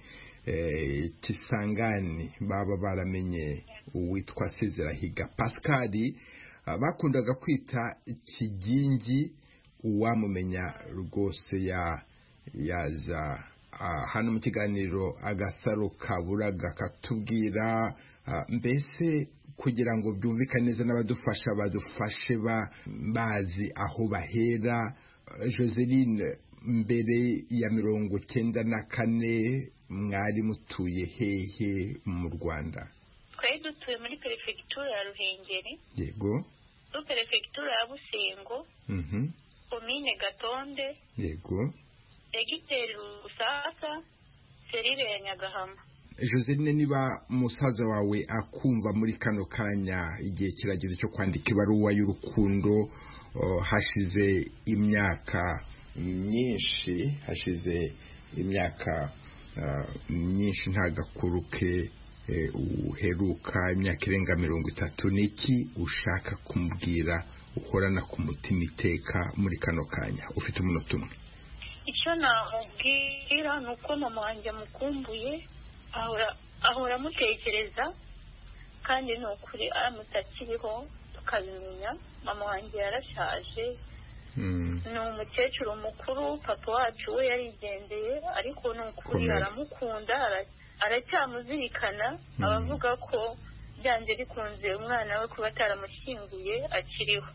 Kisangani baba baramenye uwitwa Sezerahiga Pascal bakundaga kwita Kigingi. Uwamumenya rwose ya yaza hano mu kiganiro Agasaro Kaburaga katubwira mbese kugira ngo byumvikane neza n'abadufasha badufashe bazi aho bahera. Joseline, mbere ya mirongo cyenda na kane mwari mutuye hehe mu Rwanda? Twari dutuye muri perefegitura ya Ruhengeri. Yego. Muri perefegitura ya Busengo. Mhm. Komine Gatonde. Yego. Segiteri Rusasa, serire ya Nyagahama. Joseline, niba musaza wawe akumva muri kano kanya, igihe kirageze cyo kwandika ibaruwa y'urukundo, hashize imyaka myinshi, hashize imyaka myinshi nta gakuru ke uheruka, imyaka irenga mirongo itatu, niki ushaka kumubwira ukorana ku mutima iteka muri kano kanya? Ufite umunota umwe. Icyo namubwira ni uko mama wanjye amukumbuye, ahora ahora amutekereza, kandi ni ukuri aramutse akiriho tukabimenya. Mama wanjye yarashaje, ni umukecuru mukuru, papa wacu we yarigendeye, ariko ni ukuri aramukunda, aracyamuzirikana. abavuga ko byanze bikunze umwana we kuba ataramushyinguye akiriho.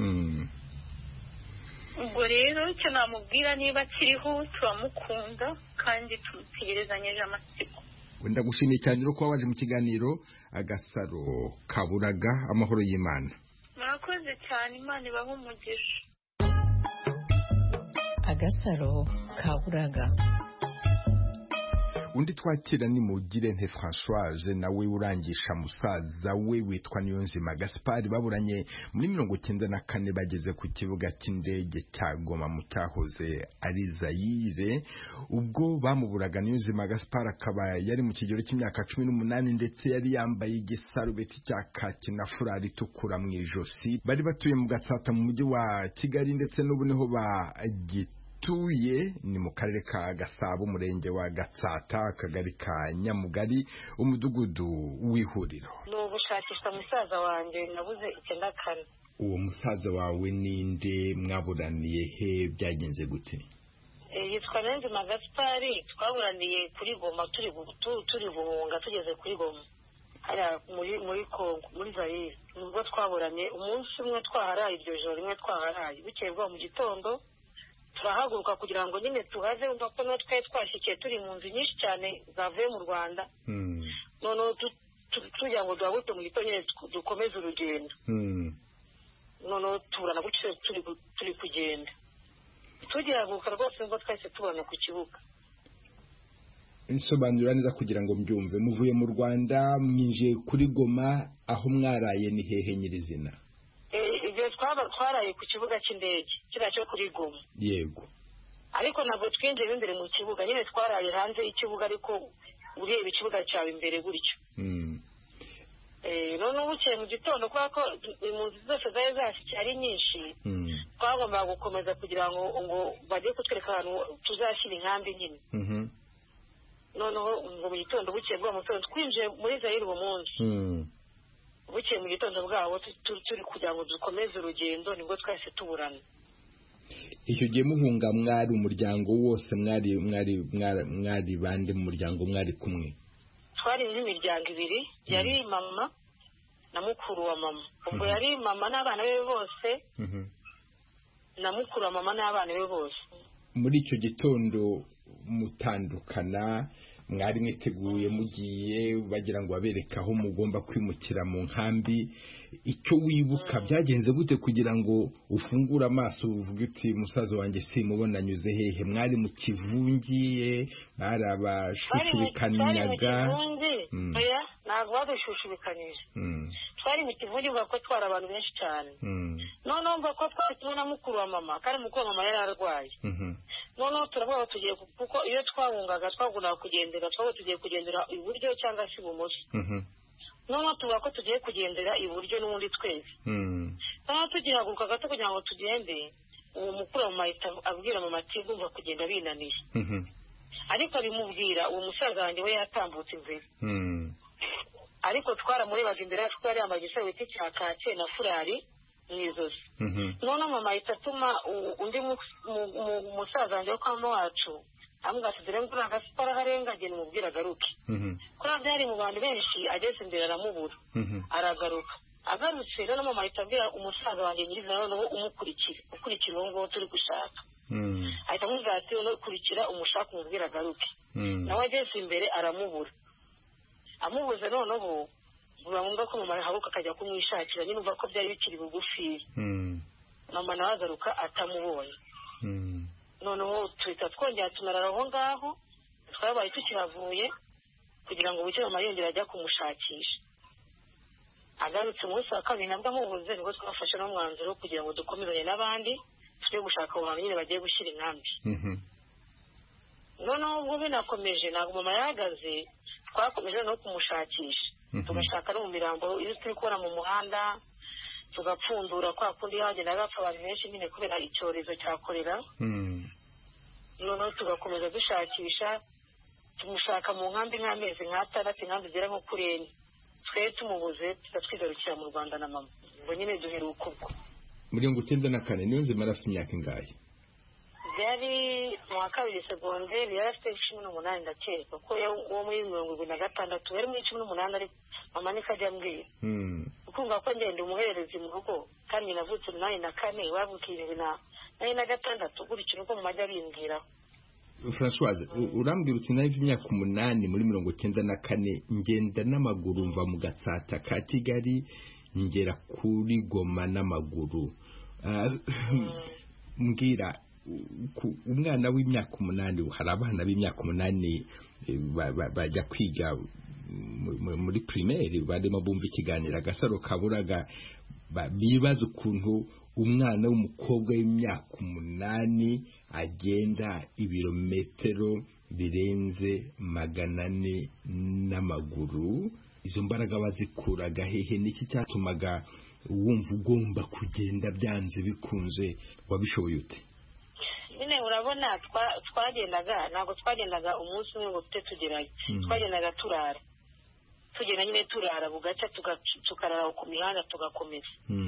Ubwo rero icyo namubwira, niba akiriho turamukunda kandi tumutegerezanyije amatsiko. Ndagushimiye cyane rero kuba waje mu kiganiro Agasaro Kaburaga. Amahoro y'Imana. Murakoze cyane, Imana ibahe umugisha. Agasaro Kaburaga. Undi twakira ni Mugirente Françoise, nawe urangisha musaza we witwa Niyonzima Gaspard. Baburanye muri mirongo cyenda na kane bageze ku kibuga cy'indege cya Goma mu cyahoze ari Zaire. Ubwo bamuburaga, Niyonzima Gaspard akaba yari mu kigero cy'imyaka cumi n'umunani, ndetse yari yambaye igisarubeti cya kaki na furari itukura mu ijosi. Bari batuye mu Gatsata mu mujyi wa Kigali, ndetse n'ubu niho bagituye. Ni mu karere ka Gasabo, umurenge wa Gatsata, akagari ka Nyamugari, umudugudu w'Ihuriro. Ni ugushakisha musaza wanjye nabuze icyenda kane. Uwo musaza wawe ninde? Mwaburaniye he? Byagenze gute? Yitwa Niyonzima Gaspard. Twaburaniye kuri Goma, turi turi buhunga tugeze kuri Goma hariya muri muri Kongo, muri Zaire. Nubwo twaburanye umunsi umwe twaharaye, iryo joro rimwe twaharaye, bukeye bwa mu gitondo turahaguruka kugira ngo nyine tuhaze, umva ko natwe twashyikiye turi mu nzu nyinshi cyane zavuye mu Rwanda. Noneho tugira ngo duhaguruke mu gitondo nyine dukomeze urugendo. Noneho tuburana gutyo turi kugenda, tugihaguruka rwose ngo twese tubona ku kibuga. Nsobanura neza kugira ngo mbyumve. Muvuye mu Rwanda mwinjiye kuri Goma, aho mwaraye ni hehe nyirizina? Ibyo twaba twaraye ku kibuga cy'indege kira cyo kuri Goma. Yego. Ariko ntabwo twinjiye imbere mu kibuga, nyine twaraye hanze y'ikibuga, ariko ureba ikibuga cyawe imbere gutyo. none bukeye mu gitondo kubera ko impunzi zose zari zashyikiye ari nyinshi twagombaga gukomeza kugira ngo ngo bajye kutwereka ahantu tuzashyira inkambi nyine noneho ngo mu gitondo bukeye bwa mu gitondo twinjiye muri Zaire uwo munsi bukeye mu gitondo bwabo turi kugira ngo dukomeze urugendo nibwo twahise tuburana. Icyo gihe muhunga mwari umuryango wose mwari mwari mwari bande mu muryango mwari kumwe? Twari n'imiryango ibiri, yari mama na mukuru wa mama. Ubwo yari mama n'abana be bose na mukuru wa mama n'abana be bose. Muri icyo gitondo mutandukana mwari mwiteguye mugiye bagira ngo babereka aho mugomba kwimukira mu nkambi. Icyo wibuka byagenze gute kugira ngo ufungure amaso uvuge uti musaza wanjye simubona anyuze hehe? Mwari mu kivungiye barabashushubikanyaga? oya ntabwo badushushubikanyije, twari mu kivungi uvuga ko twari abantu benshi cyane. noneho mvuga ko twari kumwe na mukuru wa mama kandi mukuru wa mama yari arwaye. noneho turavuga tugiye kuko iyo twahungaga twakundaga kugendera twaba tugiye kugendera iburyo cyangwa se ibumoso. noneho tuvuga ko tugiye kugendera iburyo n'ubundi twese. noneho tugihaguruka gato kugira ngo tugende uwo mukuru wa mama ahita abwira mama ati ngomba kugenda binaniye. ariko abimubwira uwo musaza wanjye we yatambutse imbere. ariko twaramurebaga imbere yacu ko yari yambaye igisarubeti cya kake na furari mu izosi. noneho mama ahita atuma undi musaza wanjye wo kwa mama wacu amubwira ati dore ngura agasipara harenga agenda umubwira agaruke. kuri byari mu bantu benshi ageze imbere aramubura aragaruka. agarutse rero mama ahita abwira umusaza wanjye nyirizina noneho umukurikira ukurikira uwo nguwo turi gushaka. ahita amubwira ati ukurikira umushaka umubwira agaruke. nawe ageze imbere aramubura. amubuze noneho biba ngombwa ko mama ahaguruka akajya kumwishakira nyine umva ko byari bikiri bugufi. mama nawe agaruka atamubonye. noneho tuhita twongera tunarara aho ngaho twabaye tukihavuye kugira ngo buke mama yongera ajya kumushakisha. agarutse umunsi wa kabiri nabwo amubuze nibwo twafashe n'umwanzuro kugira ngo dukomezanye n'abandi tujye gushaka abantu nyine bagiye gushyira inkambi. noneho ubwo binakomeje ntabwo mama yahagaze twakomeje no kumushakisha. tugashaka no mu mirambo iyo turi kubona mu muhanda tugapfundura kwa kundi hagenda hapfa abantu benshi nyine kubera icyorezo cya korera. noneho tugakomeza dushakisha tumushaka mu nkambi nk'amezi nk'atandatu inkambi zigera nko kuri enye. twe tumubuze tugatwigarukira mu Rwanda na mama ngo nyine duheruka ubwo. mirongo icyenda na kane niyo nzima arafite imyaka ingahe? yari mu wa kabiri segonderi yari afite cumi n'umunani ndakeka ko uwo muri mirongo irindwi na gatandatu yari muri cumi n'umunani ariko mama niko ajya ambwira. ukumva ko ngenda umuhererezi mu rugo kandi navutse umunani na kane wavukiye ibihumbi na nari na gatandatu gutyo uko mama ajya abimbwiraho. Françoise urambwira uti nari imyaka umunani muri mirongo icyenda na kane ngenda n'amaguru mva mu Gatsata ka Kigali ngera kuri Goma n'amaguru. mbwira umwana w'imyaka umunani hari abana b'imyaka umunani bajya kwiga muri primaire barimo bumva ikiganiro Agasaro Kaburaga bibaza ukuntu umwana w'umukobwa w'imyaka umunani agenda ibirometero birenze magana ane n'amaguru. Izo mbaraga bazikuraga hehe? Niki cyatumaga wumva ugomba kugenda byanze bikunze? Wabishoboye ute? nyine urabona twagendaga ntabwo twagendaga umunsi umwe ngo tute tugerayo. twagendaga turara tugenda nyine turara bugaca tukarara ku mihanda tugakomeza.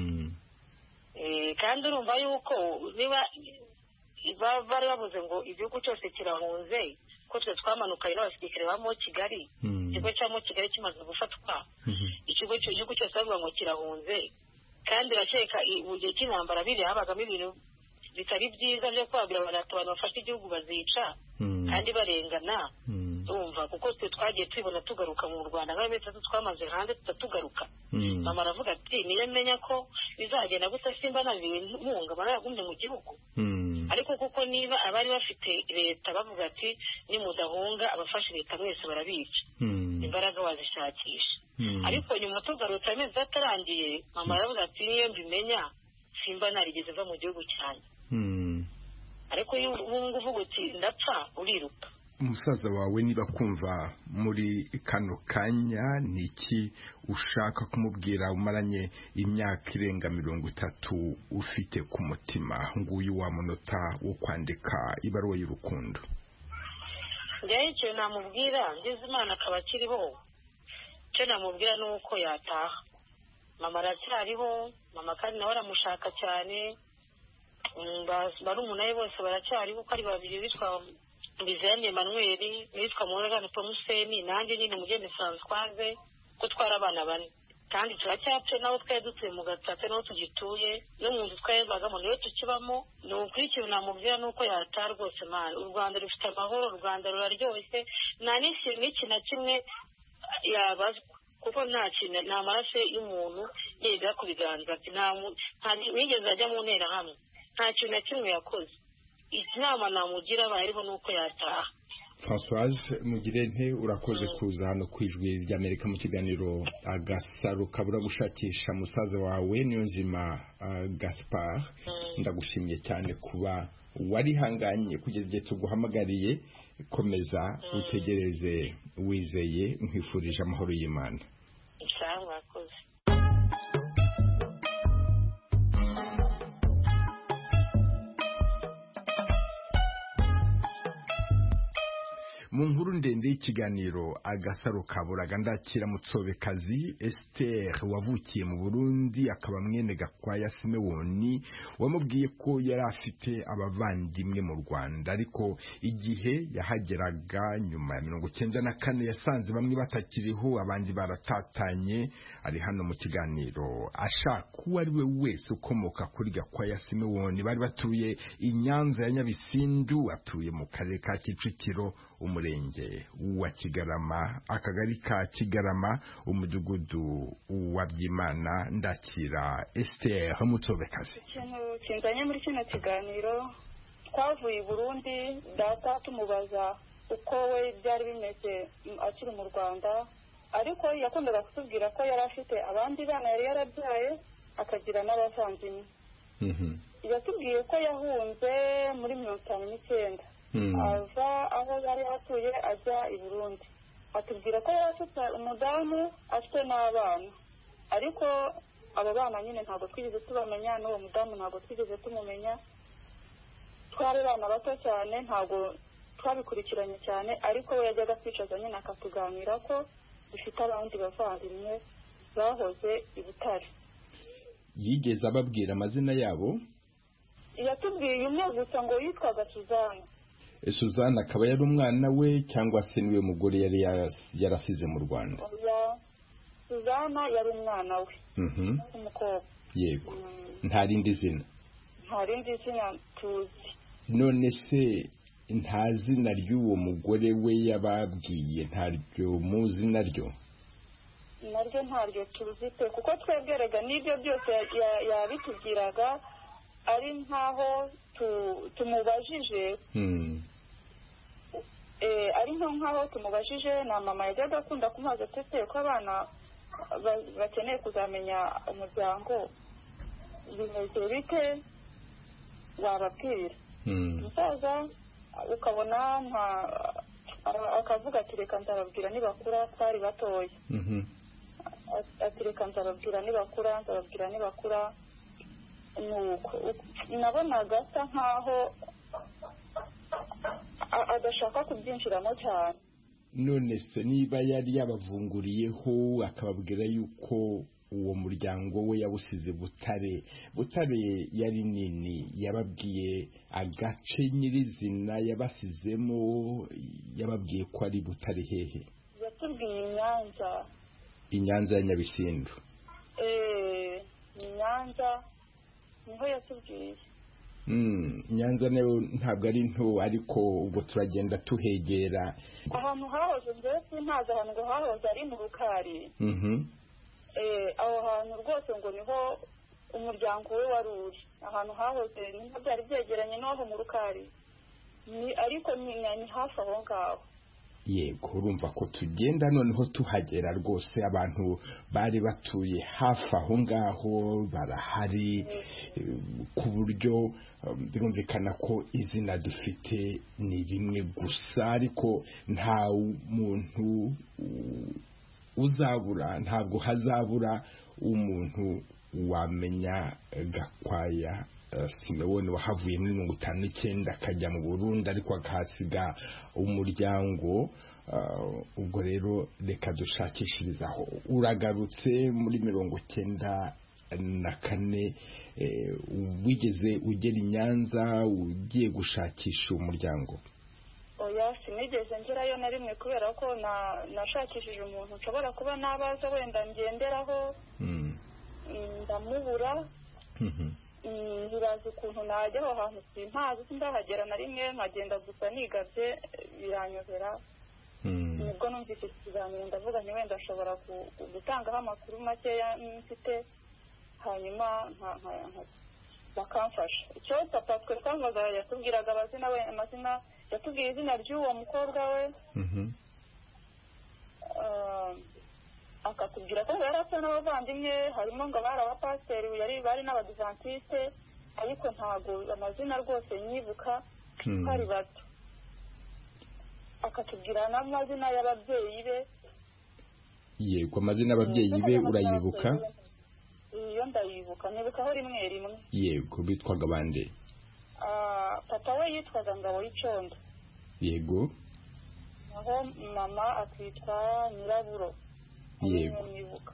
kandi urumva yuko niba bari bavuze ngo igihugu cyose kirahunze ko twe twamanukanye n'abasirikare ba mo Kigali ikigo cya mo Kigali kimaze gufatwa ikigo igihugu cyose bavuga ngo kirahunze. kandi urakeka mu gihe cy'intambara biri habagamo ibintu bitari byiza byo kwabwira abantu abantu bafashe igihugu bazica kandi barengana. umva kuko twe twagiye tubibona tugaruka mu Rwanda nk'aho bitatu twamaze hanze tutatugaruka. mama aravuga ati niyo menya ko bizagenda gusa simba nabintunga baragumye mu gihugu. ariko kuko niba abari bafite leta bavuga ati nimudahunga abafashe leta mwese barabica imbaraga wazishakisha. ariko nyuma tugarutse amezi atarangiye mama aravuga ati niyo mbimenya simba narigeze va mu gihugu cyane. ariko iyo ubu ngubu uti ndapfa uriruka umusaza wawe niba kumva muri kano kanya niki ushaka kumubwira umaranye imyaka irenga mirongo itatu ufite ku mutima nguyu wa munota wo kwandika ibaruwa y'urukundo? njyewe icyo namubwira ngeze Imana akaba akiriho, icyo namubwira ni uko yataha. mama aracyariho, mama kandi nawe aramushaka cyane, barumuna be bose baracyariho uko ari babiri, bitwa Bizanye Emmanuel bitwa Morgan Pomuseni, nanjye nyine Mugende Françoise, ko twara abana bane kandi turacyapfe naho twari dutuye mu Gatsata naho tugituye no mu nzu twebagamo niyo tukibamo. ni ukuri ikintu namubwira ni uko yataha rwose Mana. U Rwanda rufite amahoro, u Rwanda ruraryoshye, nta n'ikintu n'iki na kimwe yabazwa kuko nta kintu, nta maraso y'umuntu yegera ku biganza bye, nta wigeze ajya mu ntera hamwe, nta kintu na kimwe yakoze. inama namugira bariho nuko yataha. Françoise Mugirente, urakoze kuza hano ku Ijwi ry'Amerika mu kiganiro Agasaro Kabura gushakisha musaza wawe Niyonzima uh, Gaspard. mm. Ndagushimiye cyane kuba warihanganye kugeza igihe tuguhamagariye. Komeza mm. utegereze wizeye, nkwifurije amahoro y'Imana. Inshallah, murakoze. mu nkuru ndende y'ikiganiro Agasaro Kaburaga ndakira Mutsobekazi Esther wavukiye mu Burundi akaba mwene Gakwaya Simewoni, wamubwiye ko yari afite abavandimwe mu Rwanda, ariko igihe yahageraga nyuma ya mirongo icyenda na kane yasanze bamwe batakiriho abandi baratatanye. Ari hano mu kiganiro ashaka uwo ari we wese ukomoka kuri Gakwaya Simewoni. Bari batuye i Nyanza ya Nyabisindu, atuye mu karere ka Kicukiro, umurenge wa Kigarama, akagari ka Kigarama, umudugudu wa Byimana. Ndakira Esther Mutsobekazi. Ikintu kinzanye muri kino kiganiro, twavuye i Burundi, data tumubaza uko we byari bimeze akiri mu Rwanda, ariko yakundaga kutubwira ko yari afite abandi bana yari yarabyaye akagira n'abavandimwe. mhm yatubwiye ko yahunze muri mirongo itanu n'icyenda ava aho yari atuye ajya i Burundi. Atubwira ko yari afite umudamu afite n'abana, ariko abo bana nyine ntabwo twigeze tubamenya, n'uwo mudamu ntabwo twigeze tumumenya. Twari abana bato cyane, ntabwo twabikurikiranye cyane, ariko we yajyaga kwicaza nyine akatuganira ko dufite abandi bavandimwe bahoze i Butare. Yigeze ababwira amazina yabo? Yatubwiye umwe gusa ngo yitwaga Suzana. Suzana akaba yari umwana we cyangwa se niwe mugore yari yarasize mu Rwanda? Ya Suzana yari umwana we. Mhm. Umukobwa. Yego. Nta rindi zina? Nta rindi zina tuzi. None se nta zina ry'uwo mugore we yababwiye, ntaryo muzi naryo? Naryo ntaryo tuzi pe, kuko twebwerega n'ibyo byose yabitubwiraga ari nkaho tumubajije. Hmm. Eh, ari nkaho tumubajije na mama yajyaga akunda kumubaza tete ko abana bakeneye kuzamenya umuryango bimeze bite, wababwira. Umusaza ukabona nta akavuga ati reka nzababwira nibakura, twari batoya. Ati reka nzababwira nibakura, nzababwira nibakura. Nuko nabonaga asa nkaho adashaka kubyinjiramo cyane. None se niba yari yabavunguriyeho akababwira yuko uwo muryango we yawusize Butare, Butare yari nini, yababwiye agace nyirizina yabasizemo, yababwiye ko ari Butare hehe? Yatubwiye Nyanza. Inyanza ya Nyabisindu? Eh, Nyanza niho yatubwiye. Mm, Nyanza nayo ntabwo ari nto, ariko ubwo turagenda tuhegera. Ahantu hahoze mbese ntazi ahantu ngo hahoze ari mu Rukari. Mhm. Eh, aho hantu rwose ngo niho umuryango we wari uri. Ahantu hahoze niho byari byegeranye n'aho mu Rukari. Ni ariko ni ni hafi aho ngaho. yego urumva ko tugenda noneho tuhagera rwose abantu bari batuye hafi aho ngaho barahari ku buryo birumvikana ko izina dufite ni rimwe gusa ariko nta muntu uzabura ntabwo hazabura umuntu wamenya Gakwaya Simeon wahavuye muri mirongo itanu n'icyenda akajya mu Burundi ariko akahasiga umuryango. Ubwo rero reka dushakishirizaho. Uragarutse muri mirongo icyenda na kane, wigeze ugera i Nyanza ugiye gushakisha umuryango? oya sinigeze ngerayo na rimwe kubera ko nashakishije umuntu nshobora kuba nabaza wenda ngenderaho ndamubura. ntibazi ukuntu najya aho hantu simpazi sindahagera na rimwe nkagenda gusa nigabye biranyobera. nibwo numvise ikiganiro ndavuga nti wenda nshobora gutangaho amakuru makeya mfite hanyuma bakamfasha. icyo papa twe twamaze yatubwiraga amazina we amazina yatubwiye izina ry'uwo mukobwa we akatubwira ko yari asa n'abavandimwe harimo ngo bari abapasiteri yari bari n'abadivantiste ariko ntabwo amazina rwose nyibuka hari bato. akatubwira n'amazina y'ababyeyi be. yego amazina y'ababyeyi be urayibuka? iyo ndayibuka nibukaho rimwe rimwe. yego bitwaga bande? papa we yitwaga Ngabo y'Icondo. yego. naho mama akitwa Nyiraburo. yego.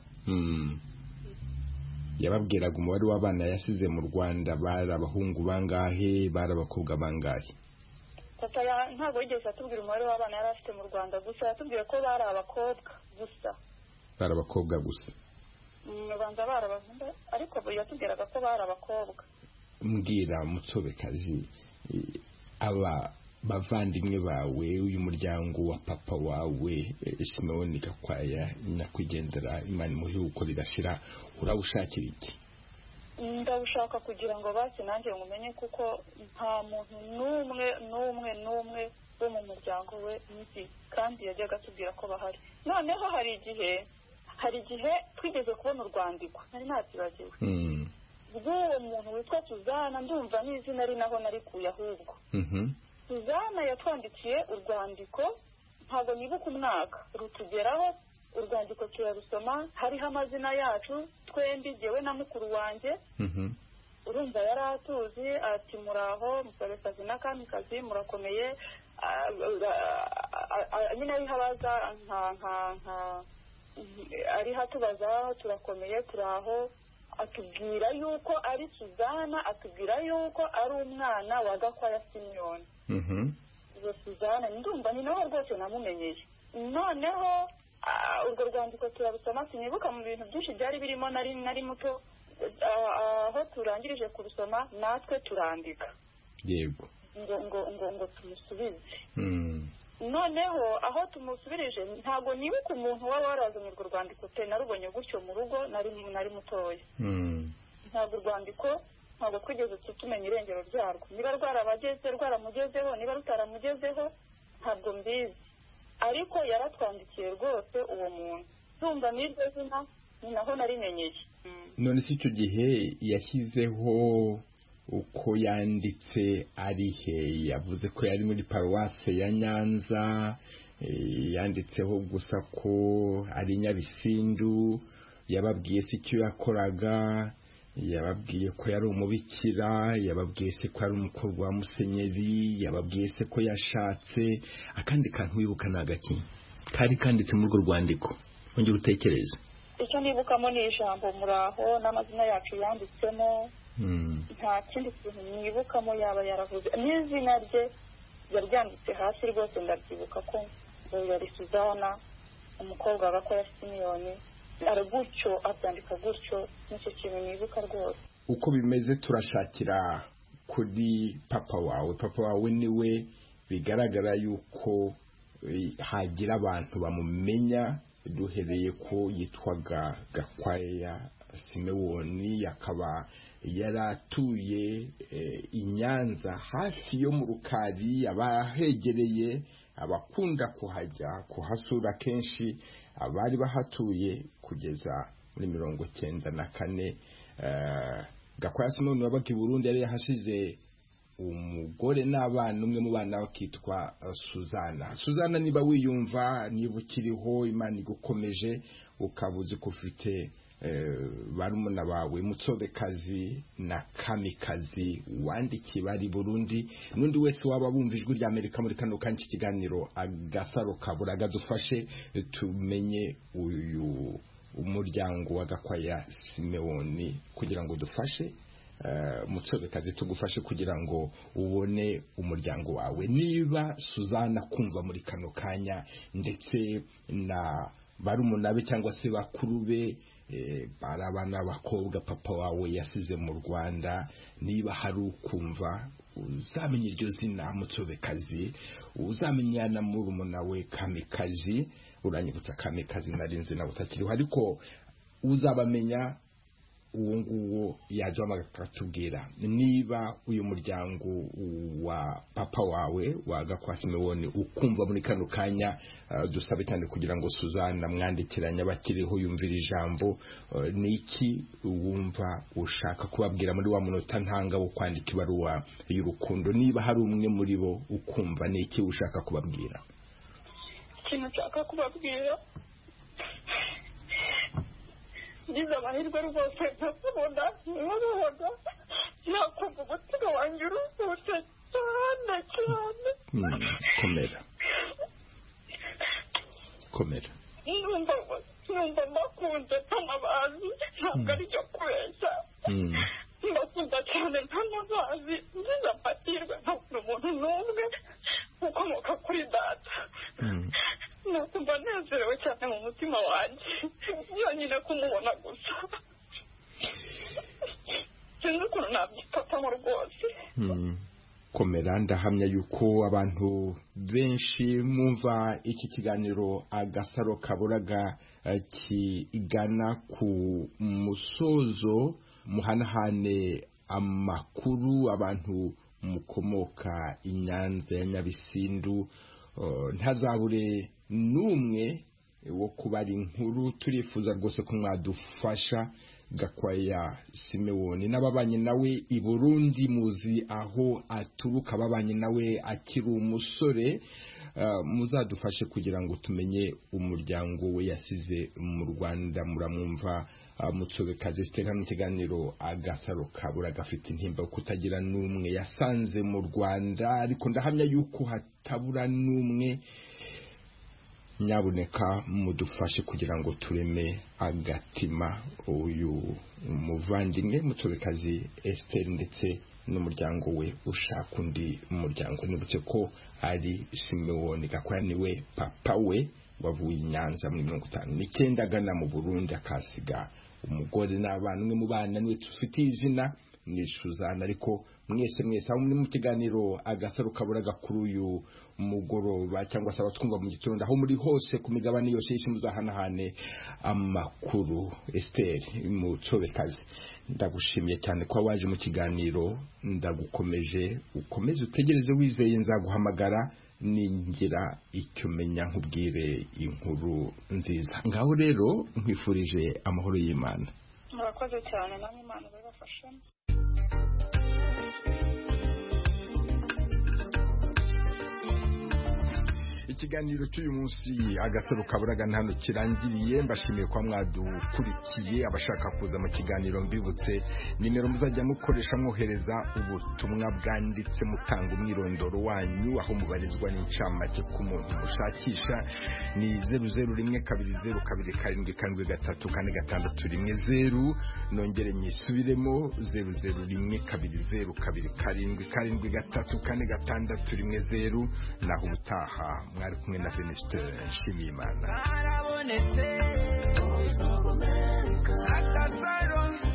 yababwiraga umubare w'abana yasize mu Rwanda bari abahungu bangahe bari abakobwa bangahe? papa ntabwo yigeze atubwira umubare w'abana yari afite mu Rwanda gusa yatubwiye ko bari abakobwa gusa. bari abakobwa gusa? Rwanda bari abahungu ariko yatubwiraga ko bari abakobwa. mbwira Mutsobekazi, aba bavandimwe bawe uyu muryango wa papa wawe Simeon Gakwaya nyakwigendera Imana imuhe uko ridashira urawushakira iki? ndawushaka kugira ngo basi nanjye ngumenye kuko nta muntu n'umwe n'umwe n'umwe wo mu muryango we nzi kandi yajyaga atubwira ko bahari. noneho hari igihe hari igihe twigeze kubona urwandiko nari natibagiwe rw'uwo muntu witwa Suzana, ndumva n'izina ari naho narikuye ahubwo. Suzana yatwandikiye urwandiko ntabwo nibuka umwaka rutugeraho. urwandiko turarusoma hariho amazina yacu twembi jyewe na mukuru wanjye. urumva yari atuzi ati muraho Musabekazi na Kamikazi murakomeye. nyine ariho abaza nka nka nka ariho atubaza turakomeye turaho. atubwira yuko ari Suzana, atubwira yuko ari umwana wa Gakwaya Simeon. iyo Suzana ndumva ni nawe rwose namumenyeye. noneho urwo rwandiko turarusoma sinibuka mu bintu byinshi byari birimo nari nari muto. aho turangirije kurusoma natwe turandika yego ngo ngo ngo ngo tumusubize. noneho aho tumusubirije ntabwo nibuka umuntu waba warazanye urwo rwandiko te narubonye gutyo mu rugo nari nari mutoya. ntabwo urwandiko ntabwo twigeze tumenya irengero ryarwo, niba rwarabageze rwaramugezeho niba rutaramugezeho ntabwo mbizi, ariko yaratwandikiye rwose uwo muntu. ndumva n'iryo zina ni naho narimenyeye. none si icyo gihe yashyizeho uko yanditse ari he? yavuze ko yari muri paruwase ya Nyanza, yanditseho gusa ko ari Nyabisindu. yababwiye se icyo yakoraga? yababwiye ko yari umubikira? yababwiye se ko ari umukobwa wa Musenyeri? yababwiye se ko yashatse? akandi kantu wibuka ni agaki kari kanditse muri urwo rwandiko? ongera utekereze. icyo nibukamo ni ijambo muraho n'amazina yacu yanditsemo. nta kindi kintu nibukamo yaba yaravuze. n'izina rye yaryanditse hasi rwose ndabyibuka ko yari Suzana umukobwa wa Gakwaya Simeon. ari gutyo abyandika gutyo, nicyo kintu nibuka rwose. uko bimeze turashakira kuri papa wawe. papa wawe niwe bigaragara yuko hagira abantu bamumenya, duhereye ko yitwaga Gakwaya Simeon, yakaba yaratuye i Nyanza hafi yo mu Rukari, abahegereye abakunda kuhajya kuhasura kenshi abari bahatuye kugeza muri mirongo cyenda na kane. Gakwaya Simeon wabaga i Burundi yari yahasize umugore n'abana, umwe mu bana bakitwa Suzana. Suzana, niba wiyumva, niba ukiriho, Imana igukomeje, ukabuze kufite barumuna bawe Mutsobekazi na Kamikazi wandikiye bari Burundi, n'undi wese waba bumva ijwi rya Amerika muri kano kanci kiganiro Agasaro Kaburaga, dufashe tumenye uyu umuryango wa Gakwaya Simeon kugira ngo dufashe Mutsobekazi, tugufashe kugira ngo ubone umuryango wawe. Niba Suzana kumva muri kano kanya, ndetse na barumuna be cyangwa se bakuru be, barabana bakobwa papa wawe yasize mu Rwanda, niba hari ukumva, uzamenye iryo zina Mutsobekazi, uzamenyana murumuna we Kamikazi. Uranyibutsa Kamikazi narinzi na utakiriho, ariko uzabamenya uwo nguwo yaje amakatubwira. Niba uyu muryango wa papa wawe wa Gakwaya Simeon ukumva muri kano kanya, uh, dusabe cyane kugira ngo Suzana mwandikiranya bakiriho yumvira ijambo. Uh, niki wumva ushaka kubabwira muri wa munota ntanga wo kwandika ibaruwa y'urukundo? Niba hari umwe muri bo ukumva, niki ushaka kubabwira? Ikintu nshaka kubabwira, ngize amahirwe rwose nkakubona, nkabona nakumva umutima wanjye uruhutse cyane cyane. Komera komera. Numva numva mbakunze ntanabazi, ntabwo ari byo kubeshya. Mbakunda cyane ntanabazi, ngize amahirwe nkabona umuntu n'umwe ukomoka kuri data. Nakumva nezerewe cyane mu mutima wanjye yonyine kumubona gusa. Sinzi ukuntu nabyifata rwose. Komera, ndahamya yuko abantu benshi mwumva iki kiganiro Agasaro Kaburaga kigana ku musozo, muhanahane amakuru, abantu mukomoka i Nyanza ya Nyabisindu, ntazabure n'umwe wo kubara inkuru. Turifuza rwose ko mwadufasha Gakwaya Simeon n'ababanye nawe i Burundi, muzi aho aturuka, ababanye nawe akiri umusore, uh, muzadufashe kugira ngo tumenye umuryango we yasize mu Rwanda. Muramwumva uh, Mutsobekazi Esther mu kiganiro Agasaro Kaburaga, afite intimba kutagira n'umwe yasanze mu Rwanda, ariko ndahamya yuko hatabura n'umwe. Nyabuneka mudufashe kugira ngo tureme agatima uyu muvandimwe Mutsobekazi Esther ndetse n'umuryango we ushaka undi muryango. Nibutse ko ari Simeon Gakwaya niwe papa we wavuye i Nyanza muri mirongo itanu n'icyenda agana mu Burundi, akasiga umugore n'abana. Umwe mu bana niwe tufite izina ni Suzana. Ariko mwese mwese aho muri mu kiganiro Agasaro Kaburaga kuri uyu mugoroba, cyangwa se abatwumva mu gitondo aho muri hose ku migabane yose y'isi, muzahanahane amakuru. Esther Mutsobekazi, ndagushimiye cyane ko waje mu kiganiro, ndagukomeje, ukomeze utegereze wizeye, nzaguhamagara ningira icyo menya nkubwire inkuru nziza. Ngaho rero nkwifurije amahoro y'Imana. Murakoze cyane, namwe Imana ibafashe. Ikiganiro cy'uyu munsi Agasaro Kaburaga hano kirangiriye. Mbashimiye kwa mwadukurikiye. Abashaka kuza mu kiganiro, mbibutse nimero muzajya mukoresha mwohereza ubutumwa bwanditse mutanga umwirondoro wanyu, aho mubarizwa n'incamake ku muntu mushakisha ni zeru zeru rimwe kabiri zeru kabiri karindwi karindwi gatatu kane gatandatu rimwe zeru. Nongere nyisubiremo, zeru zeru rimwe kabiri zeru kabiri karindwi karindwi gatatu kane gatandatu rimwe zeru. Naho ubutaha mwari kumwe na Venuste Nshimiyimana.